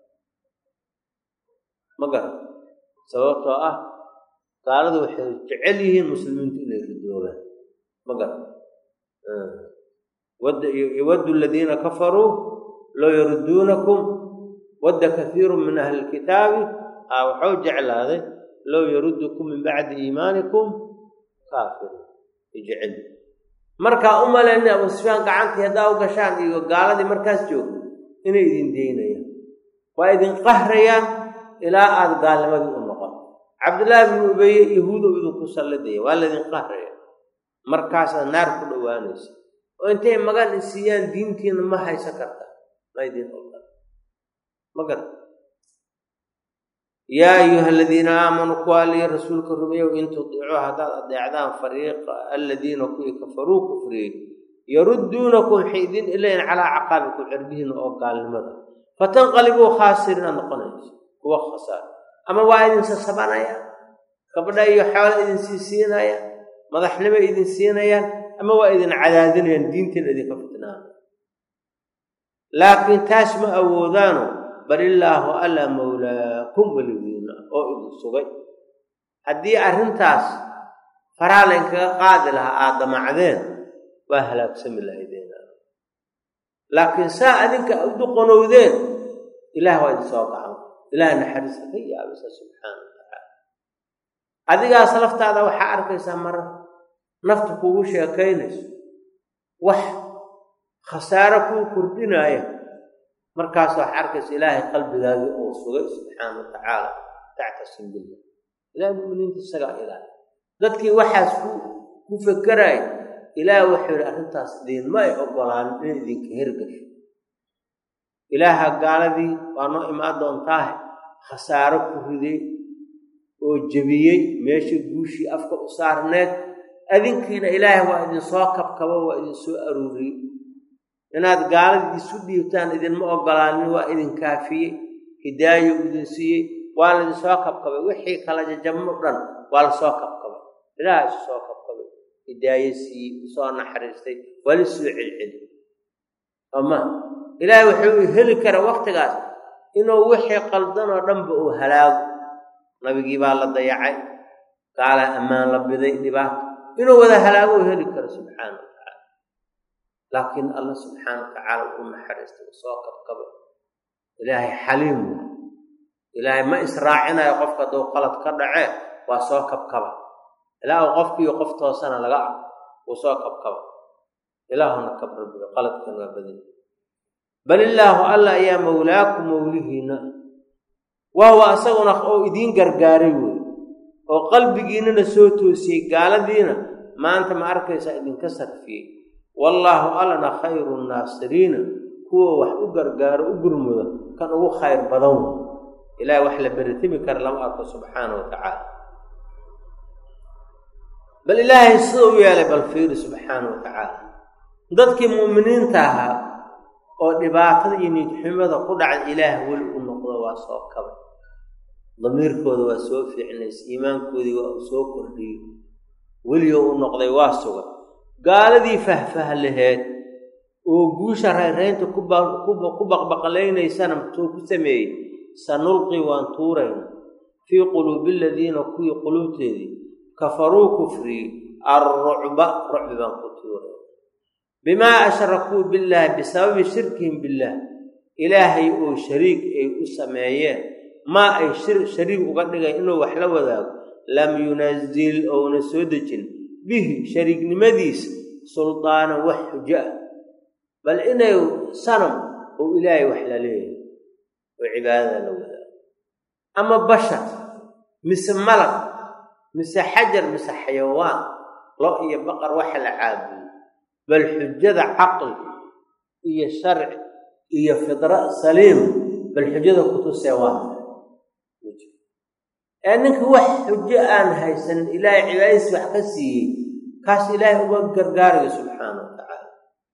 sababtoo ah gaaladu waxay jecel yihiin muslimiintu inay ridoobaan ma garan yawaddu aladiina kafaruu low yarudduunakum wadda kaiiru min ahli lkitaabi waxau jeclaaday low yaruddukum min bacdi iimaanikum kaafiriin ijecel markaa u malayna abuu sufyaan gacantii haddaa u gashaan iyo gaaladii markaas joogto inay idin deynayaan waa idin qahrayaan ilaa aada gaalnimadii u noqon cabdullaahi bnu ubeye yahuudow idinku salladaya waa laydin qahraya markaasaad naar ku dhowaanaysa oo intay magan isiiyaan diintiina ma haysan karta ma idin ogan ma garan yaa ayuha aladiina aamanuu kuwa alihi rasuulka rumeeyow in tudiicuu haddaad adeecdaan fariiqa aladiina kuwii kafaruu kufriyey yarudduunakum waxay idin ilayn calaa caqaabikum cirbihiina oo gaalnimada fatanqalibuu khaasiriin aad noqonayso kuwa khasaar ama waa idin sasabanayaan gabdha iyo xoolo idin sii siinayaan madaxnimo idin siinayaan ama waa idin cadaadinayaan diinteena idinka fitnaan laakiin taas ma awoodaano bal illaahu alla mawlaakum weligiina oo idin sugay haddii arrintaas faraa laynkaga qaadi lahaa aad damacdeen waa halaagsami lahaydeen laakiin saa adinka u duqonowdeen ilaah waa idin soo gacan ilaah naxariista ka yaabisa subxaana wa tacaala adigaas laftaada waxaa arkaysaa marar nafta kugu sheekaynayso wax khasaaro kuu kordhinaya markaas waxaa arkaysa ilaahay qalbigaagii oo sugay subxaana wa tacaala tactasim billah ilaahay mu'miniinta isagaa ilaali dadkii waxaas ku fekeraya ilaahay wuxuu yidhi arrintaas idiinma ay ogolaanin in idinka hergasho ilaaha gaaladii waa noo imaan doontaahe khasaaro ku riday oo jebiyey meeshii guushii afka u saarneed adinkiina ilaahay waa idinsoo kabkabo waa idinsoo aruuriyey inaad gaaladii isu dhiibtaan idinma ogolaanin waa idin kaafiyey hidaayo idin siiyey waa laidinsoo kabkabay wixii kala jajabmo dhan waa lasoo kabkabay ilaaha isu soo kabkabay hidaayo siiyey usoo naxariistay waa lisoo celceli ama ilaahay wuxuu heli kara waktigaas inuu wixii qaldanoo dhanba uu halaago nabigii baa la dayacay gaalaa ammaan la biday dhibaato inuu wada halaago u heli karo subxaana wa tacaala laakiin allah subxaana wa tacaala uu naxariistay u soo kabkabay ilaahay xaliim waa ilaahay ma israacinayo qofka hadduu qalad ka dhacee waa soo kabkaba ilaa uu qofkiiyo qof toosana laga arko wuu soo kabkaba ilaahuna kabrabiyo qaladkan waa badan bal illaahu alla ayaa mawlaakum mawlihiina wahuwa asaguna oo idiin gargaaray wey oo qalbigiinana soo toosiyey gaaladiina maanta ma arkaysaa idinka sarfiyey wallaahu allana khayru nnaasiriina kuwa wax u gargaaro u gurmuda kan ugu khayr badan wey ilaahay wax la beritimi kara lama arko subxaana wa tacaala bal ilaahay sida u yeelay bal fiiri subxaana wa tacaala dadkii mu'miniinta ahaa oo dhibaatada iyo niyadxumada ku dhacay ilaah weli u noqdo waa soo kabay damiirkooda waa soo fiicnays iimaankoodii waa u soo kordhiyey welioo u noqday waa sugan gaaladii fahfah laheed oo guusha rayraynta ku baqbaqlaynaysana muxuu ku sameeyey sanulqi waan tuurayna fii quluubi aladiina kuwii quluubteedii kafaruu kufriyey alrucba rucbi baan ku tuurayna bimaa ashrakuu billaahi bisababi shirkihim billaah ilaahay oo shariik ay u sameeyeen maa ay shariik uga dhigay inuu wax la wadaago lam yunazil ouna soo dejin bihi shariignimadiisa suldaanan wax xujo ah bal inay sanam oo ilaahay wax la leeyahay oo cibaadada la wadaago ama bashar mise malag mise xajar mise xayawaan lo iyo baqar waxa la caabudo bal xujada caqli iyo sharci iyo fidra saliim bal xujada kutusee waa ninka wax xujo aan haysan ilaahay cibaadadiisa wax ka siiyey kaas ilaahay uga gargaarayo subxaana wa tacaala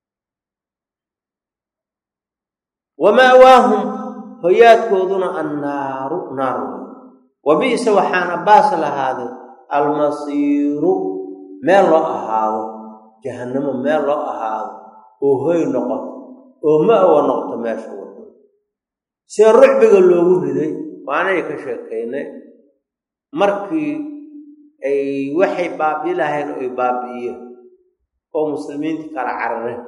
wama'waahum hoyaadkooduna annaaru naar wa bi'sa waxaana baas lahaaday almasiiru meel loo ahaado jahannamo meel loo ahaado oo hoy noqoto oo ma'wa noqoto meesha wado see rucbiga loogu riday waanay ka sheekaynay markii ay waxay baabi'i lahayn oo ay baabi'iyeen oo muslimiinta kala carareen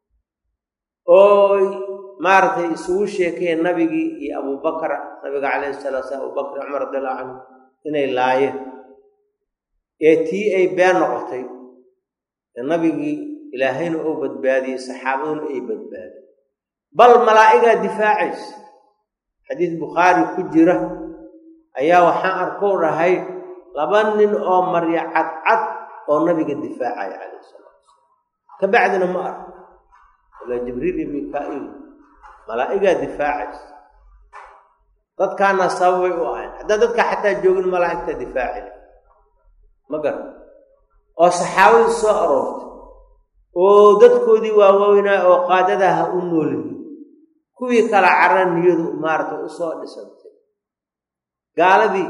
oo maaragtay isugu sheekeen nabigii iyo abubakar nabiga calayhi salaatu wasalaam abubakar cumar radiallahu canhu inay laayeen ee tii ay been noqotay nabigii ilaahayna oo badbaadiyey saxaabaduna ay badbaadiyeen bal malaa'igaa difaacaysa xadiis bukhaari ku jira ayaa waxaan arkoo dhahay 2 nin oo marya cadcad oo nabiga difaacaya calayhi salaatu wasalaam kabacdina ma arko ilaa jibriil iyo mikaa'il malaa'igaa difaacaysa dadkaana sababay u ahayn haddaa dadka xataa joogin malaa'igta difaaci ma garan oo saxaabadii soo aroortay oo dadkoodii waaweynaa oo qaadadaha u noolyihiin kuwii kala caran niyadu maaragtay u soo dhisantay gaaladii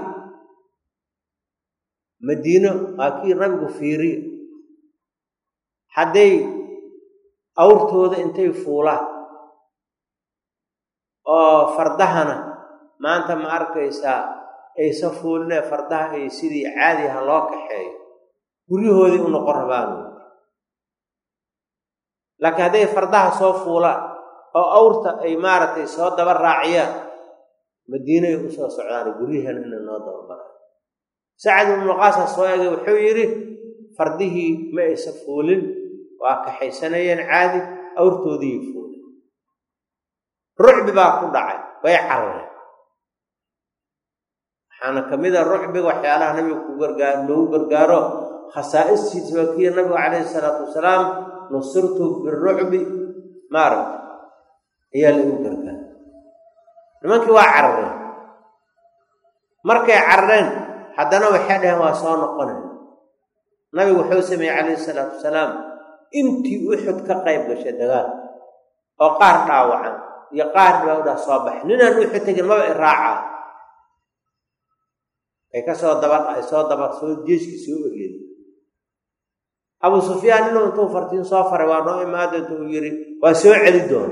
madiino waa kii nabigu fiiriya hadday awrtooda intay fuulaan oo fardahana maanta ma arkaysaa aysa fuulinee fardaha ay sidii caadiha loo kaxeeyo guryahoodii u noqon rabaan laakiin hadday fardaha soo fuulaan oo awrta ay maaragtay soo daba raaciyaan madiinay u soo socdaan guryahan inay noo dabamaraan Sacd ibn Waqaas soo eegay wuxuu yiri fardihii ma aysan fuulin waa ka xaysanayeen caadi awrtoodii fuulin rucbi baa ku dhacay way carareen waxaana kamida rucbiga waxyaalaha nabiga ku gargaaro khasaa'isiisa waa kii nabiga calayhi salaatu wasalaam nusirtu birrucbi maarag ayaa lagu gargaar nimankii waa carareen markay carareen haddana waxay dhaheen waa soo noqonayna nabigu wuxuu sameeyey calayhi salaatu wasalaam intii Uxud ka qayb gashay dagaal oo qaar dhaawacan iyo qaar dhawda soo baxay ninaan Uxud tagin maba iraaca ay ka soo daba soo jeeski soo oriyay Abu Sufyaan intuu fartiin soo faray waa noo imaado intuu yiri waa soo celi doon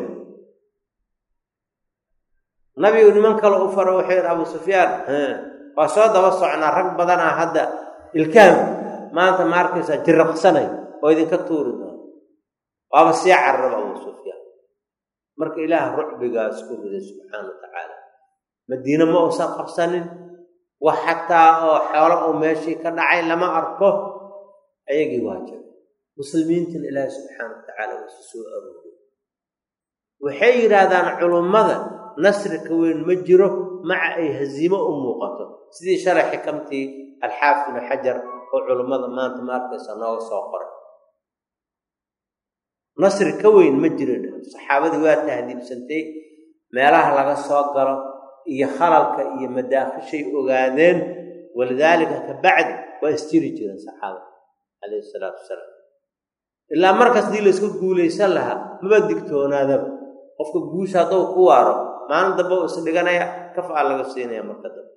nabigu niman kale u faro waxay Abu Sufyaan waa soo daba socnaa rag badan hadda ilkaam maanta markaysa jirqsanay oo idinka tuuri doon waaba si carab Abu Sufyaan marka Ilaah rucbigaas ku riday subhanahu wa ta'ala Madiina ma uusan qabsanin wax xataa oo xoolo oo meeshii ka dhacay lama arko ayagii waajib muslimiinta Ilaah subhanahu wa ta'ala soo arooriyay waxay yiraahdaan culimada nasrka weyn ma jiro maca ay haziimo u muuqato sidii sharax xikmtii al-Haafid ibn Hajar oo culimada maanta markaysa noo soo qoray nasrka weyn ma jiro saxaabadu waa tahdiibsantay meelaha laga soo galo iyo khalalka iyo madaakhishay ogaadeen walidaalika ka bacdi waa istiri jireen saxaabada alayhi salaatu wasalaam ilaa markaas dii la isku guuleysan lahaa maba digtoonaadaba qofka guusha haduu ku waaro maalin daba uu isdhiganaya kafa laga siinaya marka daba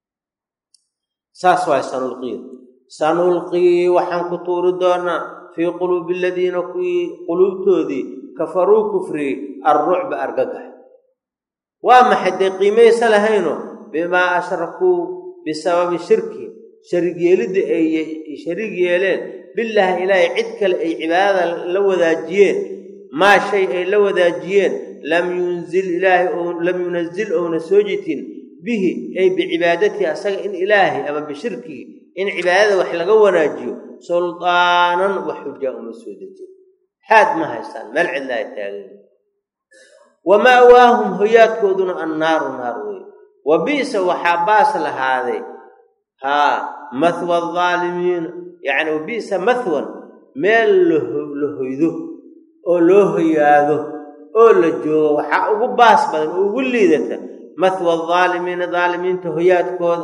saas waa sanulqi waxaan ku tuuri doonaa fi qulubi alladina qulubtoodii kafaruu kufri ar-ru'b argagax waa maxay qiimaysa lahayno bima ashraku bisababi shirki sharigeelida ay sharig yeeleen billahi ilaahi cid kale ay cibaadada la wadaajiyeen ma shay ay la wadaajiyeen lam yunzil aw nasajitin bihi ay biibadati asaga in ilaahi ama bishirki in cibaadada wax laga wanaajiyo sultaanan wa hujja masudati had ma haysan mal cillahi taagin wama waahum huyatkooduna annar narwi وبئس وحباس لهذه مثوى الظالمين يعني وبئس مثوى ميل لهيده او لهياده او لجو وحا ugu baas badan ugu liidata مثوى الظالمين ظالمين تهياتكooda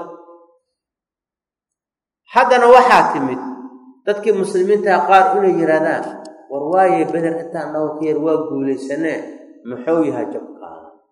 hadana waxa timid dadkii muslimiinta qaar inay yiraahdaan war waaye badar inta noo keer waa guuleysanay muxuu yahay jabka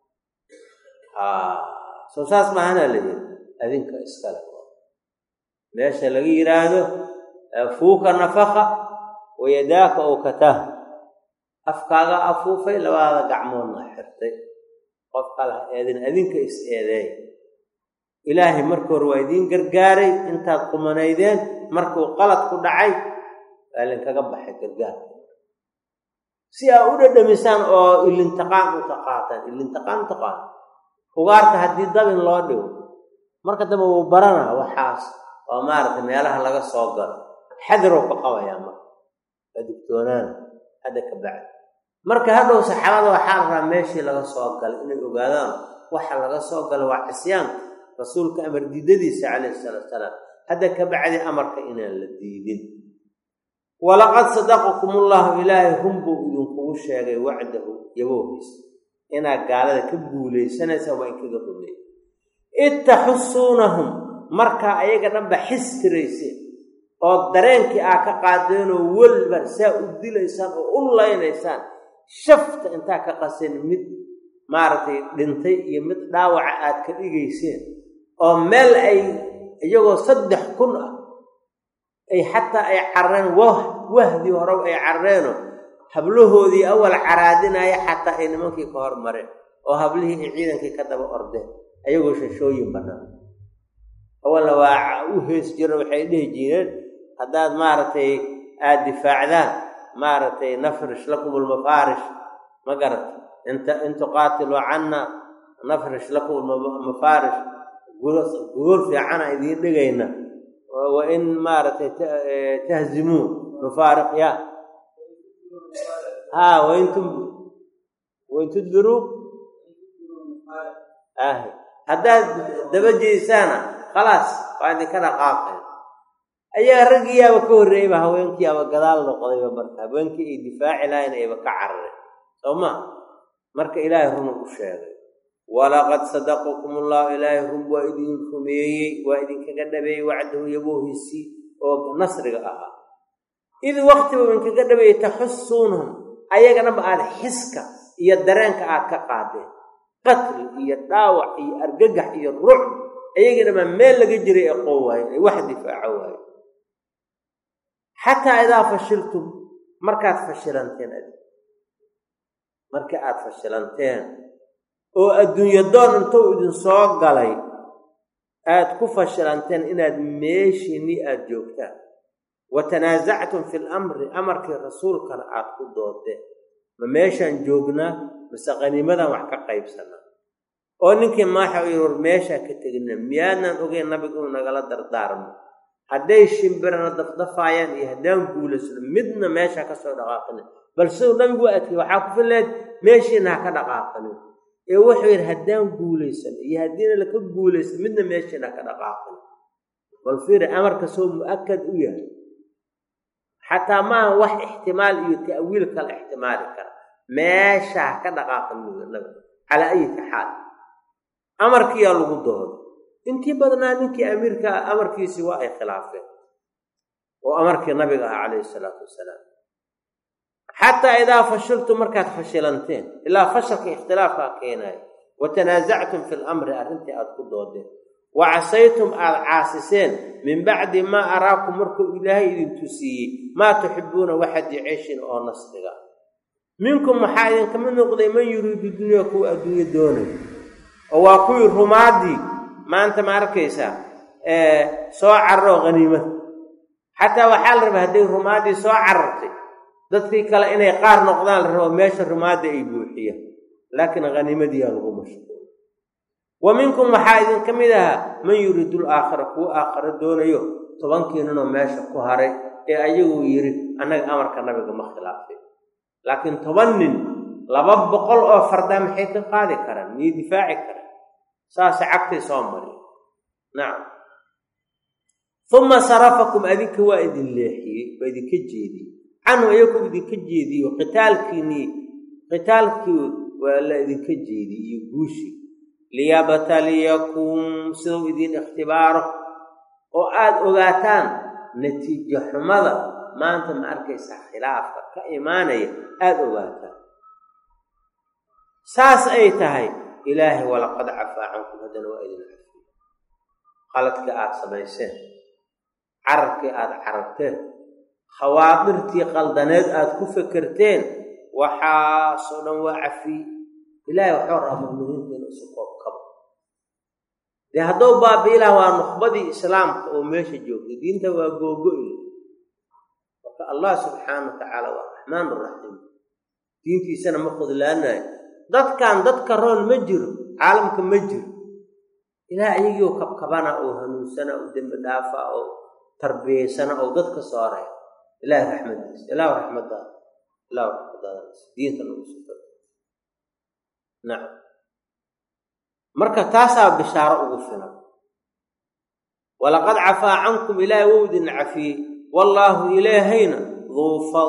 soo saas ma hana leeyahay adinka iskala meesha laga yiraahdo fuuka nafaqa wayadaaka oo katah afkaaga afuufay labada gacmoodna xirtay qof kale adinka is eeday ilaahi markuu waa idin gargaaray inta qumanaydeen markuu qalad ku dhacay baalin kaga baxay gargaar si ay u dhadhamisaan oo ilintaqaan taqaan ugaarta hadii dabin loo dhigo marka daba uu barana waxaas oo maarta meelaha laga soo galo xadro ka qabaya ma adibtoonaan hada ka bacd marka hadhow saxaabada waxa rabaa meeshii laga soo gal inay ogaadaan waxa laga soo galo waa cisyaan rasuulka amar diidadiisa calayhi salaatu wasalaam hada ka bacdi amarka inaan la diidin walaqad sadaqakumullahu ilaahi humbu idinku sheegay wacdahu yabowis ina gaalada ka guuleysanaysa waa inkaga rumeey ittahsunahum marka ayaga dhanba xistiraysa oo dareenkii ka qaadeen oo walba saa u dilaysan oo u leynaysaan shafta inta ka qasan mid maartay dhintay iyo mid dhaawac aad ka dhigayseen oo meel ay iyagoo 3,000 ay hatta ay carreen wahdi hore ay carreeno hablahoodii awal caraadinaya hatta ay nimankii ka hormareen oo hablihii ciidankii ka daba ordeen ayagoo shashooyin banaan awal waa u hees jiro waxay dhihi jireen hadaad maartay aad difaacdaan maartay nafrish lakum al-mafarish magarat inta qaatilu anna nafrish lakum al-mafarish gurur fi ana idin dhigayna وإن مارت تهزمون نفارق يا وإن تدبروا هذا دبجي سنة خلاص بعد كده قاطع أي رجيا وكوري وهوينك يا وقدال نقضي ومركب وينك دفاع لاين أي بكعر ثم مرك إلههم الشيء ولقد صدقكم الله إلههم وإذن فمي وإذن كجنبي وعده يبوه السي ونصر إذ وقت من كجنبي تحسونهم أي جنب على حسك يدرنك كقاده قتل يداوع يرجح يرعب أي جنب مال لجري قوة واحد يفعله حتى إذا فشلتم مركات فشلنتين مركات فشلنتين oo adduunyo doon intuu idin soo galay aad ku fashalanteen inaad meeshini aad joogtaan watanaasactum fil amri amarkii rasuulkana aad ku doodeen ma meeshaan joognaa mise qaniimadan wax ka qaybsanaa oo ninkii maaxa u yiri meesha ka tegina miyaanan ogeyn nabigu nagala dardaarmo hadday shimbirana dafdafaayaan iyo haddaan guulaysan midna meesha ka soo dhaqaaqin balse nabigu aadkii waxaa ku fileed meeshina ka dhaqaaqin ee wuxuu yiri haddaan guulaysan iyo haddiina la ka guulaysan midna meeshina ka dhaqaaqin bal fiir amarka soo muakkad u yahay hatta ma wax ihtimaal iyo ta'wiil kala ihtimaali kara meesha ka dhaqaaqin nabi ala ay xaal amarkii lagu doodo intii badnaa ninkii amiirka amarkiisi waa ay khilaafeen oo amarkii nabiga alayhi salaatu wasalaam حتى إذا فشلتم مركات فشلنتين إلا فشلك اختلافها كيناي وتنازعتم في الأمر أرنتي أتقضوا وعصيتم العاسسين من بعد ما أراكم مركوا إلهي تسي ما تحبون واحد يعيش أو نصدقا منكم محايدين كمن نقضي من يريد الدنيا كو الدنيا دونه وواقوي الرمادي ما أنت معركيسا سواء عروا غنيمة حتى وحال ربه هدي الرمادي سواء عرتي dadkii kale inay qaar noqdaan la rabo meesha rumaada ay buuxiya laakiin qaniimadii lagu mashquul wa minkum waxaadin kamida man yuridu al-aakhirah ku aakhira doonayo tobankiinano meesha ku haray ee ayagu yiri anaga amarka nabiga ma khilaafay laakiin 10 nin 200 oo farda maxay ka qaadi karaan ni difaaci karaan saas cagtay soo maray naam thumma sarafakum adika wa idin leehi wa idinka jeedi عنه يكون ذي كجيدي قتالك ولا ذي كجيدي يجوشي ليبتليكم سوء ذي اختباره وآد أغاتان نتيجة حمضة ما أنت معركز خلافة كإيماني آد أغاتان ساس أيتهي إلهي ولقد عفا عنكم هدن وإذن عفو قالت كآد سبيسين عرك آد عربتين خواطرتي قلدنات آد كفكرتين وحاصلا وعفي إلهي وحور المؤمنين دين أسقوط كبر لهذا باب إله ونخبضي إسلام وماشي جوك دين توا جوجل الله سبحانه وتعالى الرحمن الرحيم دين في سنة مقصد لنا ضد كرون مجر عالم كمجر إلهي يجي وكبكبنا أو هنوسنا أو دم دافع أو تربية سنة أو ضد كسارة إله رحمة إله رحمة إله رحمة دين المسلم نعم مركز تاسع بشارة وغفنا ولقد عفا عنكم إلى ود عفي والله إلهينا ذو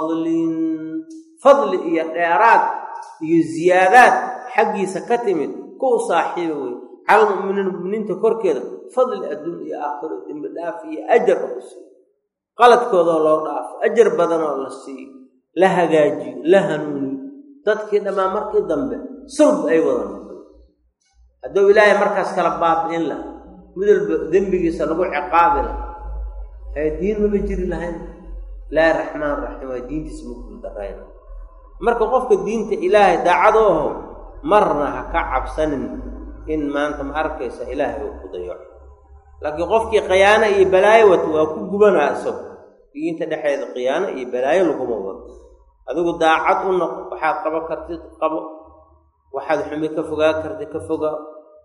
فضل إيراد زيادات حقي سكتمت كو صاحبه على المؤمنين تكر كده فضل الدنيا آخر الدنيا أجر رسول قالت كذا الله ضعف أجر بدن الله سي لها جاجي لها نوني تذكر لما مركز ذنبه صرب أي وضع هذا ولاية مركز كلباب إلا مثل ذنبه يسلبوا عقابه هاي دين ما بيجري لهن لا الرحمن الرحيم دين تسمك بالدرين مركز قفك الدين إلهي دعوه مرنا كعب سن إن ما أنت مركز إلهي وقضيع لكن قفك قيانة يبلاي وتوكل جبنا أسب ينت دحية القيانة يبلاي لقمة هذا داعت إنه واحد قبل كرت قبل واحد حمي كفجا كرت كفجا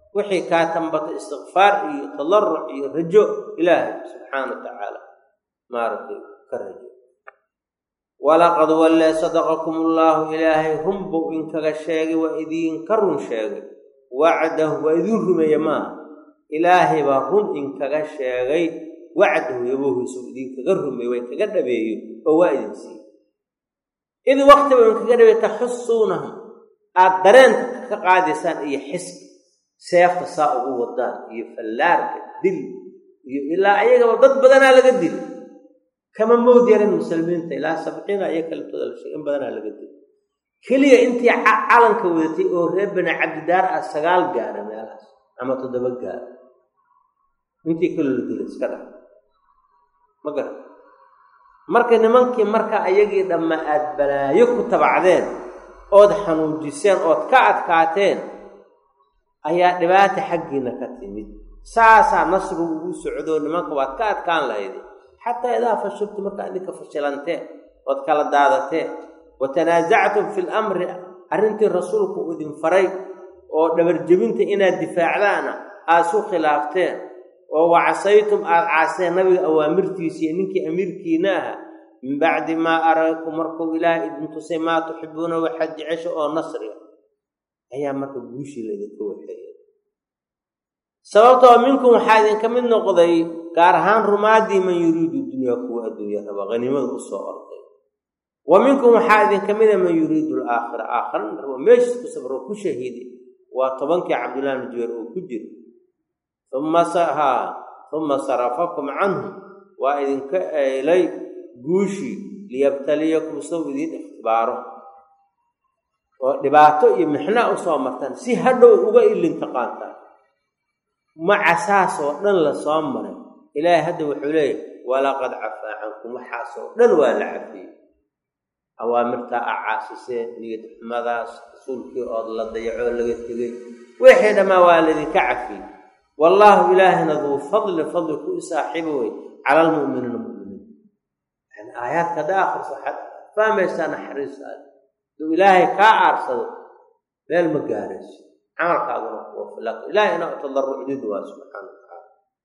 wixii kaa tambata istighfaar iyo tadarruc iyo rajo ilaahay subxaana wa tacaala maaragtay ka rajo. walaqad walle sadaqakum allaahu ilaahay runbuu inkaga sheegay waa idinka run sheegay wacdahu waa idin rumeeye maaha ilaahay baa run inkaga sheegay wacdahu yaboohiisu idinkaga rumeeye waa inkaga dhabeeyo oo waa idin siiye id waqtiba inkaga dhabeeye taxusuunahum aad dareenta ka qaadaysaan iyo xiska seefta saa ugu wadaan iyo fallaarka dil iyo ilaa ayagaba dad badanaa laga dil kama mood yaran muslimiinta ilaa 70 ayaa kala todolshay in badanaa laga dil keliya intii calanka wadatay oo reer bani cabdidaar 9 gaara meelahaas ama 7 gaar intii kala la dilay iska dhac magar marka nimankii marka ayagii dhamma aad balaayo ku tabacdeen ood xanuujiseen ood ka adkaateen ayaa dhibaata xaggiina ka timid saasaa nasru ugu socdo nimanka waad ka adkaan lahayd xataa idaa fashiltu marka idinka fashilanteen ood kala daadateen watanaasactum fi lamri arrintii rasuulku idin faray oo dhabarjebinta inaad difaacdaana aad isu khilaafteen oo wacasaytum aad caaseen nabiga awaamirtiisa iyo ninkii amiirkiina aha min bacdi maa araakum markuu ilaahay idin tusay maa tuxibuuna waxaad jecesha oo nasriga ayaa marka guushii laydinka waxeeyay sababtoo minkum waxaa idinka mid noqday gaar ahaan rumaadii man yuriidu dunyaa kuwa adduunya raba haniimada u soo orday wa minkum waxaa idinka mida man yuriidu alaakhira aakhiran raba meeshiis ku sabro ku shahiiday waa 10kii cabdullahi ibn jubayr oo ku jira uma sarafakum canhu waa idinka eelay guushii liyabtaliyakum sow idin ikhtibaaro oo dhibaato iyo mixna u soo martaan si hadhow uga ilintaqaantaan maca saas oo dhan la soo maray ilaahay hadda wuxuu leeyahay walaqad cafaa cankum waxaasoo dhan waa la cafiyey awaamirtaa acaasiseen niyad xumadaas rasuulkii ood la dayacoo laga tegey wixii dhammaa waa laydinka cafiyey wallaahu ilaahina duu fadli ku isaaxiibo wey cala almu'miniina mu'miniin yani aayaadka hadda akhriso waxaad fahmaysaa naxariistaada duu ilaahay kaa aarsado meel ma gaarayso camalkaaduna kuwa laakin ilaahayna tadarrucdidu waa subxaana wa tacaala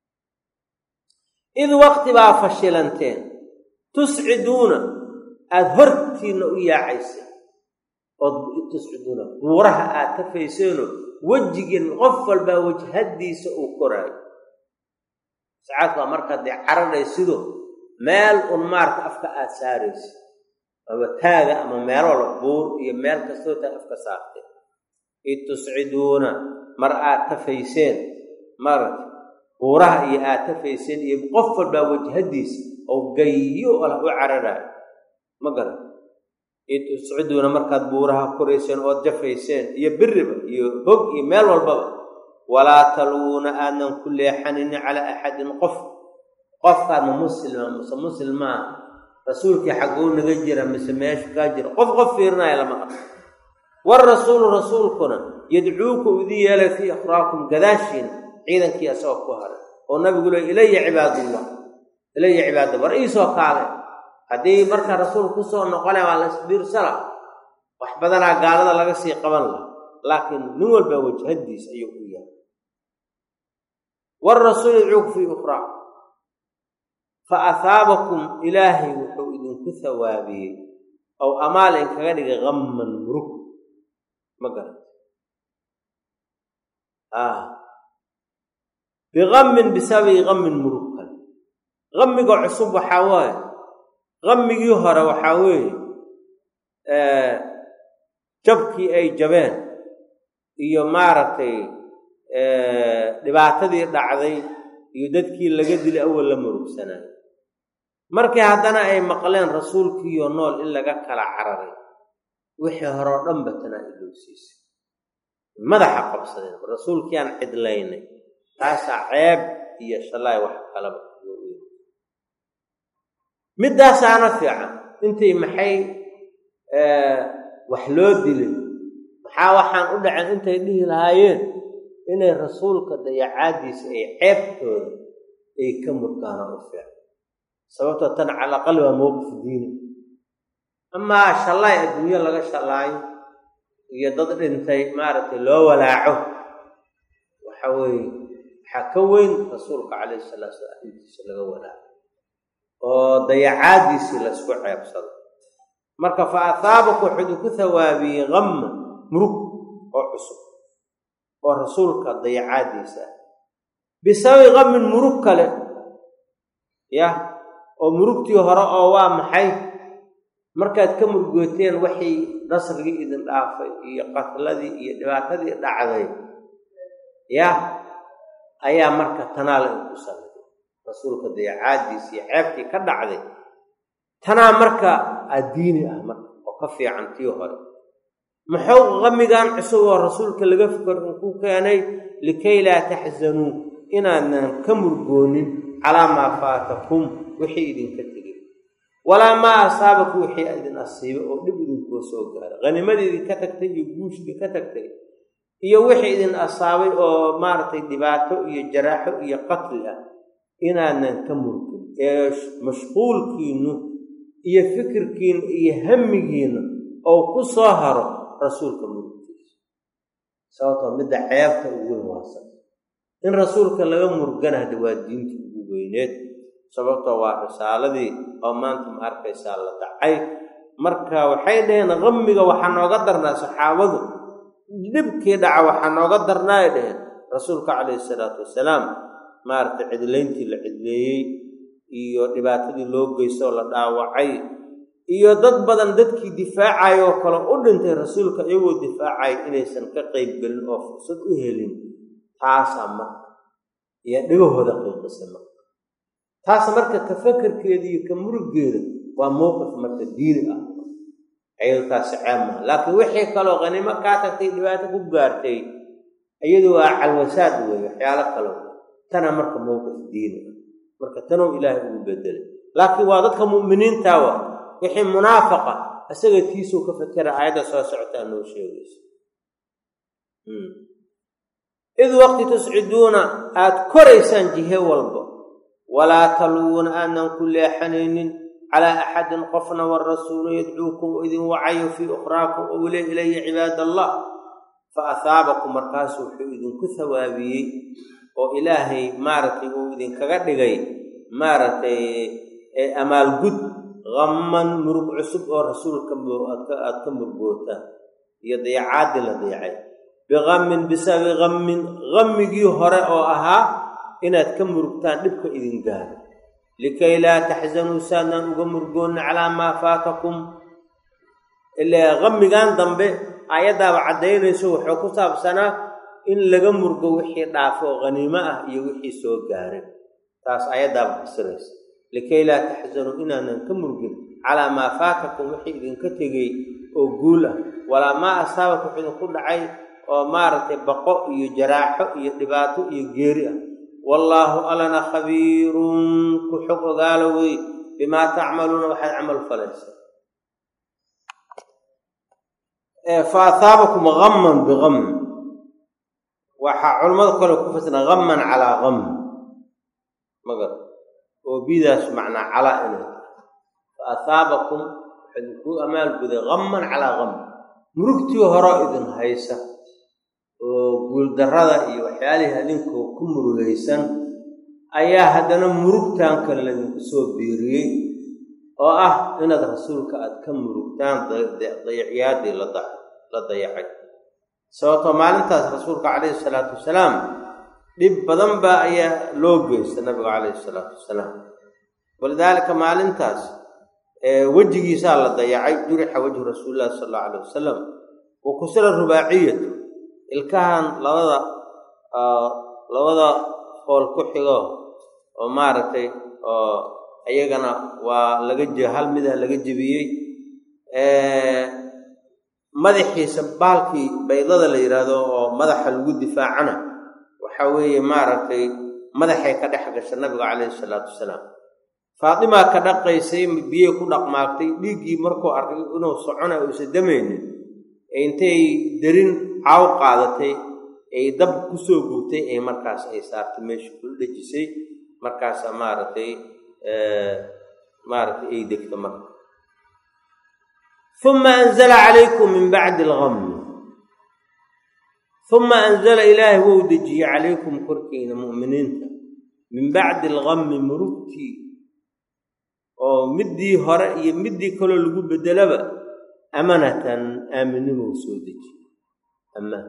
id waqti baa fashilanteen tusciduuna aada hortiinna u yaacayseen ood tusciduuna buuraha aad tafayseenoo wejigiin qof walbaa wajhadiisa uu koraayo sacaadku waa markaad dee cararaysido meel un maarta afka aad saarayso ama taaga ama meel walba buur iyo meel kastoo taad afka saarteen id tusciduuna mar aad tafayseen marad buuraha iyo aad tafayseen iyo qof walbaa wajhadiisa oo gayo olah u cararaayo ma garan id tusciduuna markaad buuraha korayseen ood jafayseen iyo biriba iyo hog iyo meel walbaba walaa taluuna aadnan ku leexanini calaa axadin qofkaad ma muslima mise muslimaa rasuulkii xagguu naga jira mise meeshu kaa jira qof fiirinaya lama arko warasuulu rasuulkuna yadcuuku idin yeelay fii ikhraakum gadaashiin ciidankii asagoo ku haray oo nabigu leey ilaya cibaadallah war iisoo kaale haddii marka rasuulku kusoo noqonay waa la isbiirsala wax badanaa gaalada laga sii qaban laha laakiin nin walba wajhadiis ayuu ku yahay warasuulu yadcuuku fii ikhraakum fa ahaabakum ilaahay wuxuu idinku hawaabiyey ow amaal inkaga dhigay gamman murug ma garan bigammin bisababi gammin murugkan gammiga cusub waxaa waaye gammigii hore waxaa weeye jabkii ay jabeen iyo maaragtay dhibaatadii dhacday iyo dadkii laga dilay awal la murugsanaayo markii haddana ay maqleen rasuulkiiyo nool in laga kala cararay wixii hore oo dhan batanaa ilowsiisay madaxa qabsadeen rasuulkii aan cidlaynay taasaa ceeb iyo shalaay wax kalaba middaasaana fiican intay maxay wax loo dilay maxaa waxaan u dhaceen intay dhihi lahaayeen inay rasuulka dayacaadiisa ay ceebtooda ay ka murgaana u fiican sababtoo tan cala aqal waa mowqif diini amaa shallaay adduunyo laga shallaayo iyo dad dhintay maaragtay loo walaaco وحوي حكوين رسولك عليه الصلاة والسلام وضيعادي سلسكو عيبصد مركا فأثابك وحدك ثوابي غم مرك وعصب ورسولك ضيعادي سا بسوي غم مرك له يا ومركتي هراء وامحي مركا كمر جوتين وحي نصر إذن دافع قتلذي دباتذي دعذي يا أيا مركا تنال انتصال رسولك ضيعادي سي عيبتي كدعذي تنا مركا الديني أمر وكفي عن تيوهر محوق غمقان عسوه رسولك اللي فكر انكو كاني لكي لا تحزنوا إنا كمرقونين على ما فاتكم وحيد كتغير ولا ما أصابك وحيد أصيب أو نبدو كوسوك غنمة دي كتكتي يقوش دي كتكتي هي وحيد أصابي أو مارتي دباتو هي جراحو هي قتل إنا كمرقون مشغول كينو هي فكر كين هي هم كين أو كصهر رسولك مرقس سواء مدة عيبته أول واصل إن رسولك لغا مرقنه دواد دينتي وبينات سببته ورسالة دي أو ما أنتم أركي سالة دعي مركا وحيدين غمق وحنا قدرنا صحابه نبكي دعا وحنا قدرنا إليه رسولك عليه الصلاة والسلام ما ارتعد لينتي لعدلي iyo dhibaatadii loo geystay la dhaawacay iyo dad badan dadkii difaacay oo kala u dhintay rasuulka iyagoo difaacay inaysan ka qayb galin oo fursad u helin taasama iyo dhigahooda qiiqisama taas marka tafakkurkeedii iyo ka murugeeda waa mowqif marka diini ah ayadtaas caama laakiin wixii kale oo qanimo ka tagtay dhibaato ku gaartay iyadoo calwasaad weey waxyaalo kale tana marka mowqif diini marka tano ilaahay uu bedel laakiin waa dadka muuminiinta waa wixii munaafiqa asaga tiisoo ka fakara ayada soo socota noo sheegayso إذ وقت تسعدون أذكريسان جهة والبا ولا تلون أن كل حنين على أحد قفنا والرسول يدعوكم إذن وعي في أخراكم أولي إلي عباد الله فأثابكم مركاسوا إذن كثوابي وإلهي مارتي وإذن كغدغي مارتي أمال قد غما مرق عصب ورسول كمر بوتا يضيع عادل ضيعي بغم بسبب غم يهرأ أها إن تكمر بتان نبكى إذن قال لكي لا تحزنوا سانا وغمرقون على ما فاتكم إلا غم قان ضمبه آيادا وعدين يسوح وكتاب سنة إن لغمرقوا وحي ضعفوا غنيمة يوحي سوء قارب تاس آيادا بحسرس لكي لا تحزنوا إنا نكمرقون على ما فاتكم وحي إذن كتغي وقوله ولا ما أصابكم حين كل عين ومارت بقاء يجراح يدبات يجري والله ألنا خبير كحق قالوا بما تعملون وحد عمل فلس فأثابكم غما بغم وعلماء قالوا كفتنا غما على غم مقر وبيذا معنى على إنه فأثابكم حدكوا أمال بذي غما على غم مركتي وهرائد هيسا وقول درada iyo waxyaalaha adinku ku murugaysan ayaa hadana murugtaan kale lagu soo biiriyay oo ah inaad rasuulka aad ka murugtaan dayaciyaadii la dayacay sababtoo maalintaas rasuulka kaleey salaatu wasalaam dib badan ba ayaa loo geystay nabiga kaleey salaatu wasalaam walidaalka maalintaas wajigiisa la dayacay jurixa wajhu rasuulullah sallallahu alayhi wasallam wa kusala rubaaciyatu ilkahan labada qool ku xigo oo maartay oo ayagana waa laga hal mid laga jibiyay madaxiisa baalkii baydada la yiraahdo oo madaxa lagu difaacana waxa weeye maartay madaxay ka dhex gashay nabiga kaleey salaatu wasalaam Fatima ka dhaqaysay biyo ku dhaqmaagtay dhigii markuu arkay inuu soconayo oo isdameeyay intay darin caaw qaadatay ay dab ku soo guurtay ay markaas ay saartay meesha ku dhajisay markaas maartay ay degto marka ثم أنزل عليكم من بعد الغم uma anzala ilaahi wou dejiyey calaykum korkiina mu'miniinta min bacdi algammi murugtii oo middii hore iyo middii kaloo lagu beddelaba amanatan aaminimou soo dejiyey ammaan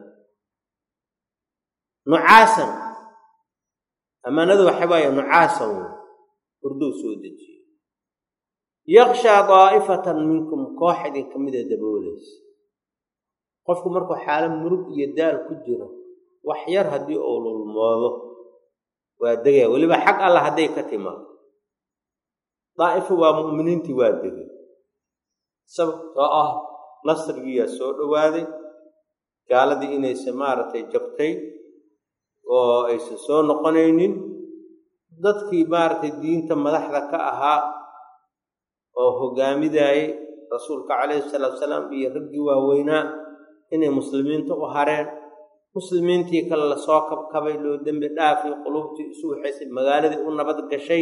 nucaasan ammaanadu waxa waaye nucaasan hurdou soo dejiyey yakshaa daa'ifatan minkum koox idin ka mida daboolaysa qofku markuu xaalo murug iyo daal ku jiro wax yar haddii uu lulmoodo waa degaya weliba xag alla hadday ka timaado daa'ifo waa mu'miniintii waa degay sababtoo ah nasrigiiyaa soo dhowaaday gaaladii inaysa maaragtay jabtay oo aysan soo noqonaynin dadkii maaragtay diinta madaxda ka ahaa oo hoggaamidaayay rasuulka calayhi salaatu wasalaam iyo raggii waaweynaa inay muslimiinta u hareen muslimiintii kale lasoo kabkabay loo dembi dhaafay qulubtii isu waxaysay magaaladii u nabad gashay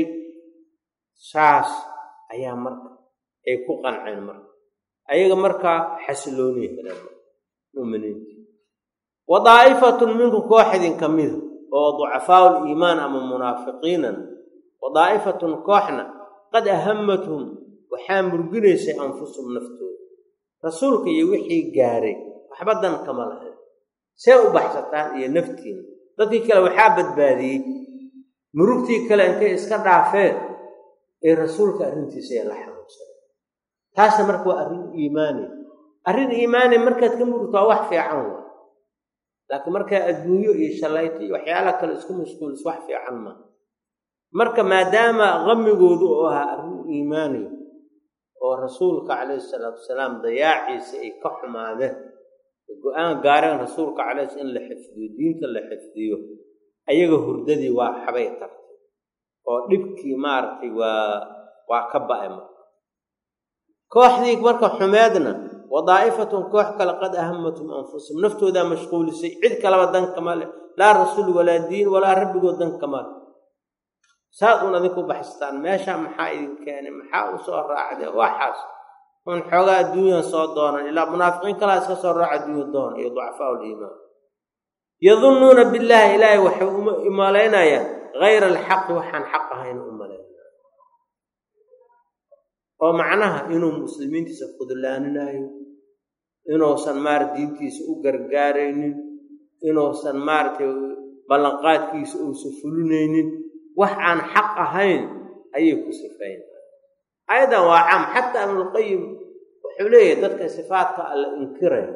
saas ayaa marka ay ku qanceen marka ayaga markaa xasilooniya heleen mu'miniintii wa daa'ifatun minkum koox idin ka mida oo ducafaa'u liimaan ama munaafiqiinan wa daa'ifatun kooxna qad ahammathum waxaa murginaysay anfusum naftooda rasuulka iyo wixii gaaray waxba dan kama lahayn see u baxsataan iyo naftiina dadkii kale waxaa badbaadiyey murugtii kale intay iska dhaafeen ee rasuulka arrintiisa ay la xanuunsadeen taasna marka waa arrin iimaani markaad ka murugto waa wax fiican waa laakiin markaa adduunyo iyo shalayto iyo waxyaalaha kale isku mashquulis wax fiican maa marka maadaama qamigoodu oo ahaa arrin iimaani oo rasuulka calayhi salaatu wasalaam dayaaciisa ay ka xumaadeen go-aan gaareen rasuulka calayhi in la xifdiyo diinta la xifdiyo ayaga hurdadii waa xabay tartay oo dhibkii maaragtay waa ka ba'ay marka kooxdii marka xumeedna wadaa'ifatun koox kale qad ahammatum anfusahum naftoodaa mashquulisay cid kaleba dan kama leh laa rasuul walaa diin walaa rabbigood dan kama leh saad un adinku baxstaan meeshaa maxaa idin keenay maxaa u soo raacdee waxaas un xoogaa adduunyan soo doonan ilaa munaafiqiin kalaa iska soo raaca adduunya doona iyo ducafaa'u liimaan yadunnuuna billaahi ilaahay waxay u malaynayaan hayra alxaqi waxaan xaq ahayn u malaynaya oo macnaha inuu muslimiintiisa fudlaaninaayo inuusan diintiisa u gargaaraynin inuusan maaragtay ballanqaadkiisa uusan fulinaynin wax aan xaq ahayn ayay ku sifayn ayadan waa caam xataa ibnulqayim wuxuu leeyahay dadka sifaadka alla inkiraya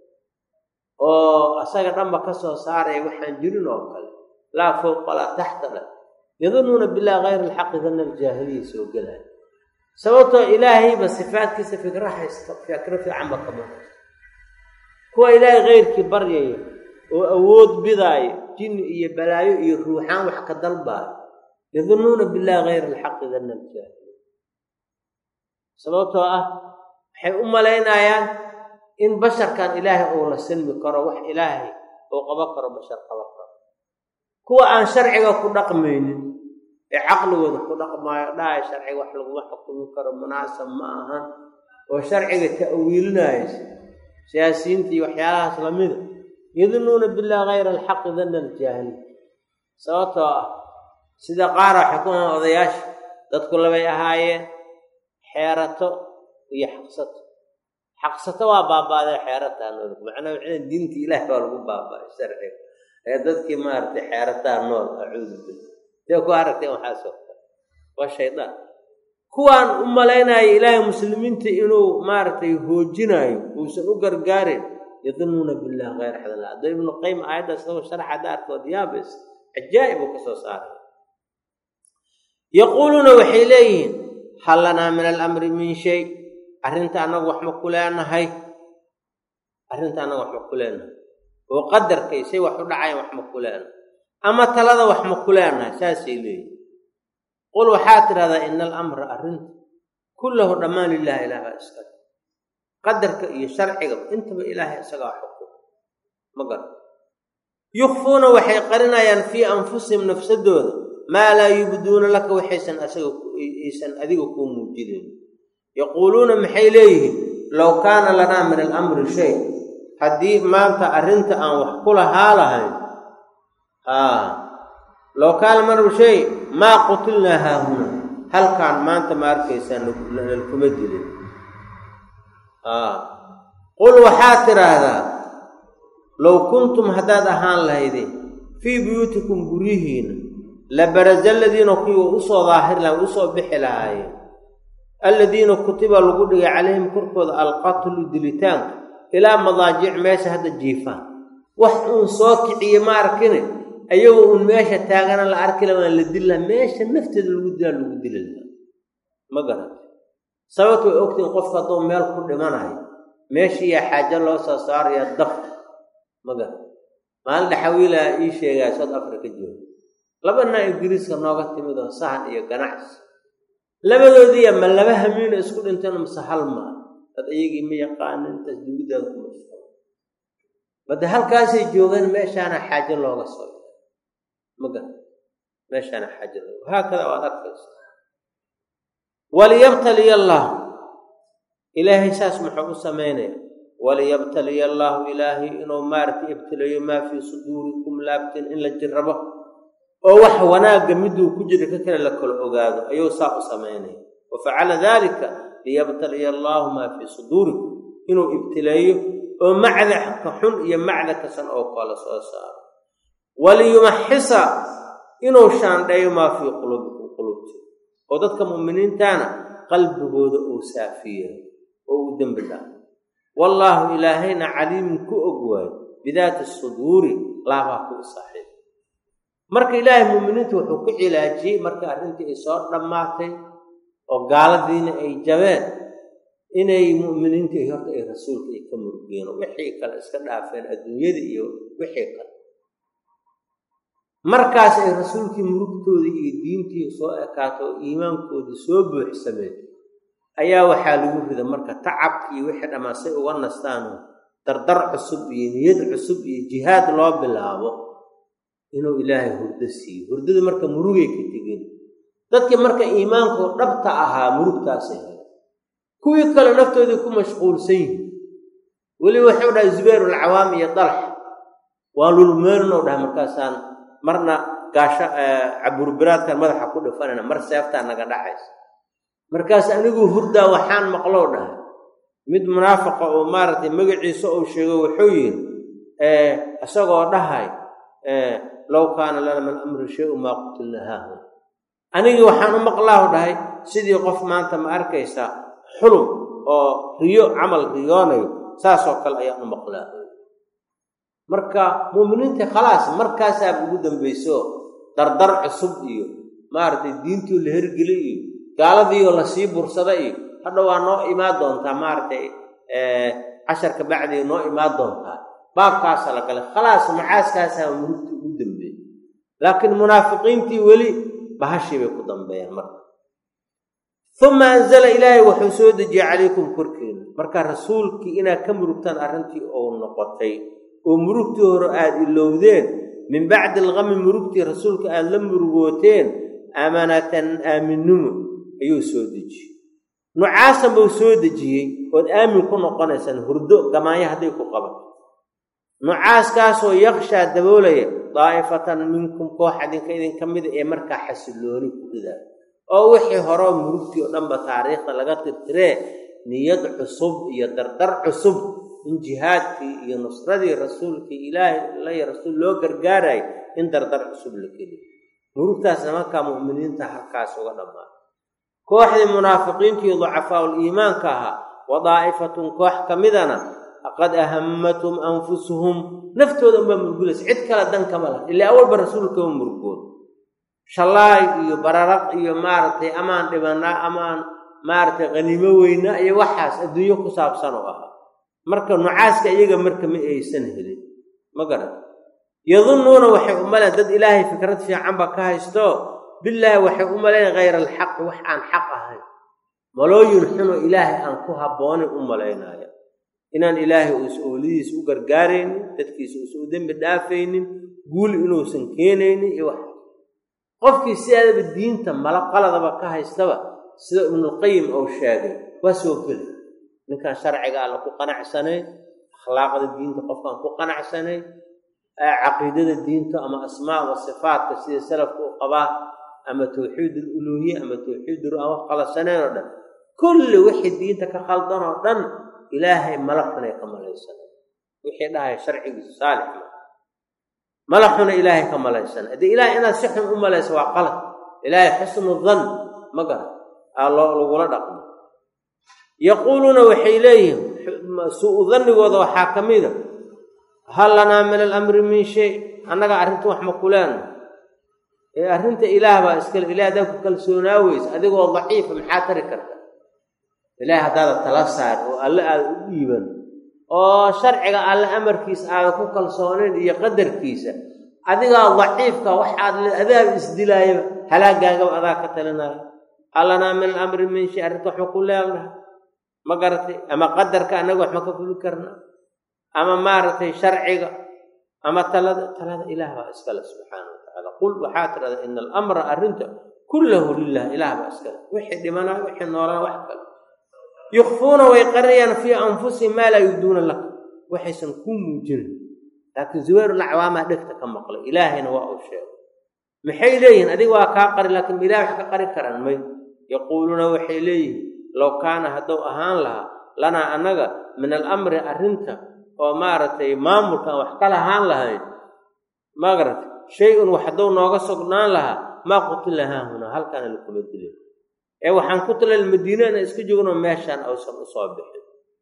oo asaga dhanba ka soo saaraya waxaan jirin oo kale laa fowqa laa taxta leh yadunnuuna billahi hayra alxaqi danna aljaahiliya soo gelaya sababtoo ilaahayba sifaadkiisa fikro fiican ba kama kuwa ilaahay keyrkii baryaya oo awood bidaaya jinni iyo balaayo iyo ruuxaan wax ka dalbaaya yadunnuuna billahi hayra alxaqi danna aljaahiliya sababtoo ah waxay u malaynayaan in basharkan ilaahay uu la silmi karo wax ilaahay uu qaban karo bashar qaban karo kuwa aan sharciga ku dhaqmaynin ee caqligooda ku dhaqmaayo dhahay sharciga wax laguma xukumi karo munaasab ma ahan oo sharciga ta'wiilinaysa siyaasiyiintii waxyaalahaas lamida yadunnuuna billahi hayra alxaqi danna aljaahiliya sababtoo ah sida qaar waxay ku ahaan odayaasha dadku labay ahaayeen xeerato iyo xaqsato waa baabaaday xeerataa nool macnaa waxay diinta ilaahay baa lagu baabaaday sharciga ee dadkii maaragtay xeerataa nool acuudu billah dee ku aragtay waxaa soo waa shaydaan kuwaan u malaynaya ilaahay muslimiinta inuu maaragtay hoojinayo uusan u gargaarin yadunnuuna billahi hayra xadallah hadda ibnu qayyim aayaddaas isagoo sharaxa daarkood yaabays cajaa'ib uu ka soo saaray yaquuluuna waxay leeyihiin hal lanaa min alamri min shay arrinta annagu wax ma ku leenahay oo qadarkay say wax u dhacayan wax ma ku leenahay ama talada wax ma ku leenahay saasay leeyihin qul waxaa tidhahdaa ina alamra arrinta kullahu dhammaan lilahi ilaah baa iskale qadarka iyo sharciga intaba ilaahay isagaa xukum ma garan yukhfuuna waxay qarinayaan fii anfusihim nafsadooda maa laa yubduuna laka waxaysan adiga kuu muujinayn yaquuluuna maxay leeyihiin low kaana lanaa min alamri shay haddii maanta arrinta aan wax kula haalahayn loo kaana marba shay maa qutilnaa haahuna halkaan maanta ma arkaysaa kuma dilin qul waxaad tidhaahdaa low kuntum haddaad ahaan lahaydeen fii buyuutikum guryihiina labaraza aladiina kuwii usoo daahir laha usoo bixi lahaayeen aladiina kutiba lagu dhigay calayhim korkooda alqatlu dilitaanka ilaa madaajic meesha hadda jiifaan wax uun soo kiciye ma arkine ayagoo uun meesha taagana la arki lahaan la dili lahaa meesha nafteeda lagu dili lahaa ma garata sababta way ogtiin qofka hadduu meel ku dhimanayo meeshiiyaa xaajo loo soo saarayaa dab ma garata maalin dhaxawiilaa ii sheegaa South Africa jooga laba nin Ingiriiska nooga timid oo sahan iyo ganacsi labadoodii ama laba hamiin isku dhinteen mase hal ma dad ayagii ma yaqaanin tasdiidaada ku mashquul bada halkaasay joogaan meeshaana xaajo looga soo maga meeshaana xaajo hakada waa arkaysa waliyabtali Allah ilaahi saas muxuu sameeyay waliyabtali Allah ilaahi inuu maarti ibtalayo ma fi sudurikum laabtin in la jirrabo oo wax wanaaga miduu ku jira ka kale la kala ogaado ayuu saa u sameeyay wa fa'ala dhalika liyabtali Allah ma fi sudurikum inuu ibtalayo oo macda ka xun iyo macda ka san oo kala soo saaro waliyumahhisa inuu shaandhayo ma fi qulubikum qulubti oo dadka muuminiintana qalbigooda uu saafiyo oo u dambiga wallahu ilaahina alim ku ogwaay bidaat as-suduri laaba ku saaxiib marka ilaahay muuminiintu wuxuu ku cilaajiyay marka arrintii ay soo dhamaatay oo gaaladiina ay jabeen inay muuminiintu horta ay rasuulka ay ka murugeen wixii kale iska dhaafeen adduunyada iyo wixii kale markaas ay rasuulkii murugtooda iyo diintii soo ekaato iimaankooda soo buuxsameen ayaa waxaa lagu rida marka tacabkii wixii dhamaasay uga nastaan dardar cusub iyo niyad cusub iyo jihaad loo bilaabo inuu ilaahay hurdo siiyo hurdada marka murugay ka tageen dadkii marka iimaanku dhabta ahaa murugtaas kuwii kale naftooda ku mashquulsan yihiin wali wuxuu dhahay Zubayr al-Awaam iyo Dalh waa lulmeerno dhahay markaasaan marna gaasha caburbiraadkan madaxa ku dhafanana mar seefta naga dhaxaysa markaas anigu hurda waxaan maqlo dhahay mid munaafiq oo maartay magaciisa oo sheego wuxuu yiri asagoo dhahay law kaana lana min amri shay'un ma qulnaha anigu waxaan u maqlaa dhahay sidii qof maanta ma arkaysa xulum oo riyo amal riyoonayo saasoo kale ayaan u maqlaa marka muuminiinta khalaas markaas aad ugu dambayso dardar cusub iyo maartay diintu la hergeliyo gaaladii oo la sii bursaday hadda waa noo imaad doonta maartay casharka bacdi noo imaad doonta baabkaas la kale khalaas macaaskaas aan murugti ugu dambeeyay laakiin munaafiqiintii wali bahashi bay ku dambeeyaan marka thumma anzala ilaahi wa husudji alaykum kurkin marka rasuulki ina ka murugtaan arintii oo noqotay oo murugtii hore aad ilowdeen min ba'd al-gham murugtii rasuulka aad la murugooteen amanatan aminum ayuu soo deji nucaasan buu soo dejiyay oo aamin ku noqonaysan hurdo gamaaya haday ku qabato nucaaskaas oo yaqsha daboolaya daa'ifatan minkum kooxadinka idin kamid ee marka xasilooni ku didaa oo wixii hore murugtii oo dhanba taariikhda laga tirtiree niyad cusub iyo dardar cusub in jihaadkii iyo nusradii rasuulkii ilaahay la rasuul loo gargaaray in dardar cusub la keliyo murugtaas marka muuminiinta halkaas uga dhamaan kooxdii munaafiqiintii ducafaa'ul iimaanka aha wadaa'ifatun koox kamidana qad ahammatum anfusuhum naftooda ma murgulis cid kala dan kama la ilaa awalba rasuulka uu murgood shalaay iyo bararaq iyo maartay amaan dhibana amaan maartay qaniimo weyna iyo waxaas adduunyo ku saabsan oo ah marka nucaaska iyaga marka ma aysan helin ma garan yadunnuuna waxay u maleen dad ilaahay fikrad fiican ba ka haysto billahi waxay u maleen ghayr al-haq wax aan xaq ahayn malooyin xuno ilaahay aan ku haboonin u maleynaayo inaan ilaahay usuulidiis u gargaareen dadkiisa u dambi dhaafaynin guul inuu san keenaynin iyo wax qofkii sidaaba diinta mala qaladaba ka haystaba sida ibn qayyim oo sheegay waa soo galay ninka sharciga alla ku qanacsanay akhlaaqda diinta qofkaan ku qanacsanay caqiidada diinta ama asmaa wa sifaatka sida salafku u qabaa ama tawxiid al-uluhiyya ama tawxiid wax qalasaneen oo dhan kulli wixii diinta ka khaldan oo dhan ilaahay malaxuna ka malaysan wixii dhahay sharcigiisa saalix malaxuna ilaahay ka malaysan hadii ilaahay inaad si xun u malayso waa qalad ilaahay xusnu dhann magar Allah lagula dhaqmo yaquluna waxay leeyihiin suu dhannigooda waxaa kamida hal lana min al-amri min shay annaga arrintu wax ma kulaan arrinta ilaah baa iska ilaah dad ku kalsoonaaweys adigoo dhaif maxaa tari karta ilaah hadaad tala saar oo alla aad u dhiiban oo sharciga alla amarkiisa aad ku kalsooneen iyo qadarkiisa adiga dhaifka waxaad adaab isdilaayba halaagaaga adaa ka talinaa allana min al-amri min shay arrintu wax ma kulaan ma garatay ama qadarka anaga wax ma ka fuli karna ama maartay sharciga ama talada ilaah baa iska leh subhanahu wa ta'ala qul waxaa tirada in al-amra arrinta kulluhu lillah ilaah baa iska leh wixii dhimana wixii noolaa wax kale yukhfuna wa yaqriyan fi anfusihim ma la yuduna lak waxaysan ku muujin laakiin zuwayr al-awaama dhigta ka maqlay ilaahina waa uu sheegay maxay leeyihiin adiga waa ka qari laakiin ilaah wax ka qari karaan may yaquluna waxay leeyihiin law kaana haduu ahaan laha lana anaga min al-amri arrinta oo maartay maamulka wax kala ahaan lahayn magarad shay'un waxdoo nooga sugnaan laha ma qutilaha huna halkan la kula dilay waxaan ku talay Madiina iska joogno meeshan awsan u soo bixin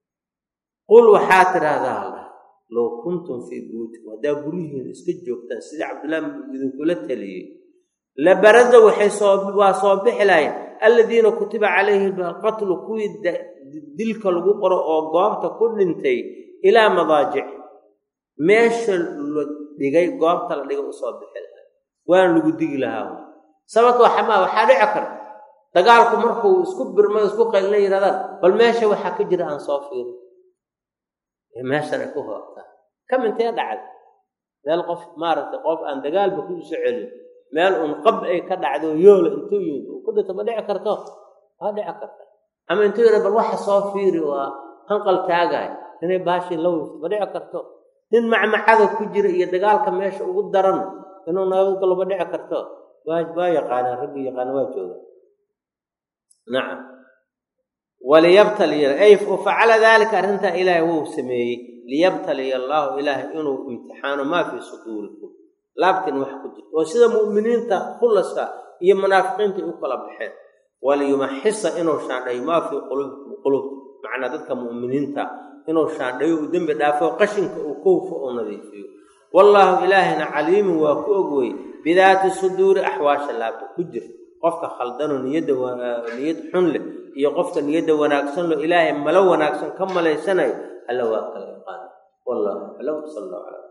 qul waxaa tiraahdaa law kuntum fi buyut wada gurihiin iska joogtaan sida Abdullah ibn kula taliyay la barada waxay soo bixilayeen alladina kutiba alayhi al-qatl kuwid dilka lagu qoro oo goobta ku dhintay ila madaajic meesha la dhigay goobta la dhigay u soo bixilayeen waan lagu digi lahaa sababtoo waxa dhici kara dagaalku markuu isku birmay isku qaylay yiraahdan bal meesha waxa ka jira aan soo fiiro meesha ay ku hoorta kam intee dhacay meel qof maartay qof aan dagaalba ku soo celin meel un qab ay ka dhacdo yool intuu yimid ku dhintay ma dhici karto ha dhici karto ama intuu yiraahdo bal waxa soo fiiri waa hanqal taagay inay baashi law ma dhici karto in macmacada ku jira iyo dagaalka meesha ugu daran inuu naga galba dhici karto waa yaqaan rabbi yaqaan waa jooga nacam waliyabtali ay fa'ala dhalika arrinta ilaahi wuu sameeyay liyabtali allah ilaahi inuu imtixaano ma fi sudurikum laabtin wax ku jiro oo sida muuminiinta khulasa iyo munaafiqiinta u kala baxeen waliyumahhisa inuu shaadhay ma fi qulub macna dadka muuminiinta inuu shaadhayo u dambi dhaafo qashinka uu koofo oo nadiifiyo wallahu ilaahina aliim wa ku ogway bidaati suduri ahwaasha laabta ku jiro qofka khaldano niyad xun leh iyo qofka niyad wanaagsan loo ilaahay malo wanaagsan ka malaysanayo alla waa kala yaqaan wallahu alam sallallahu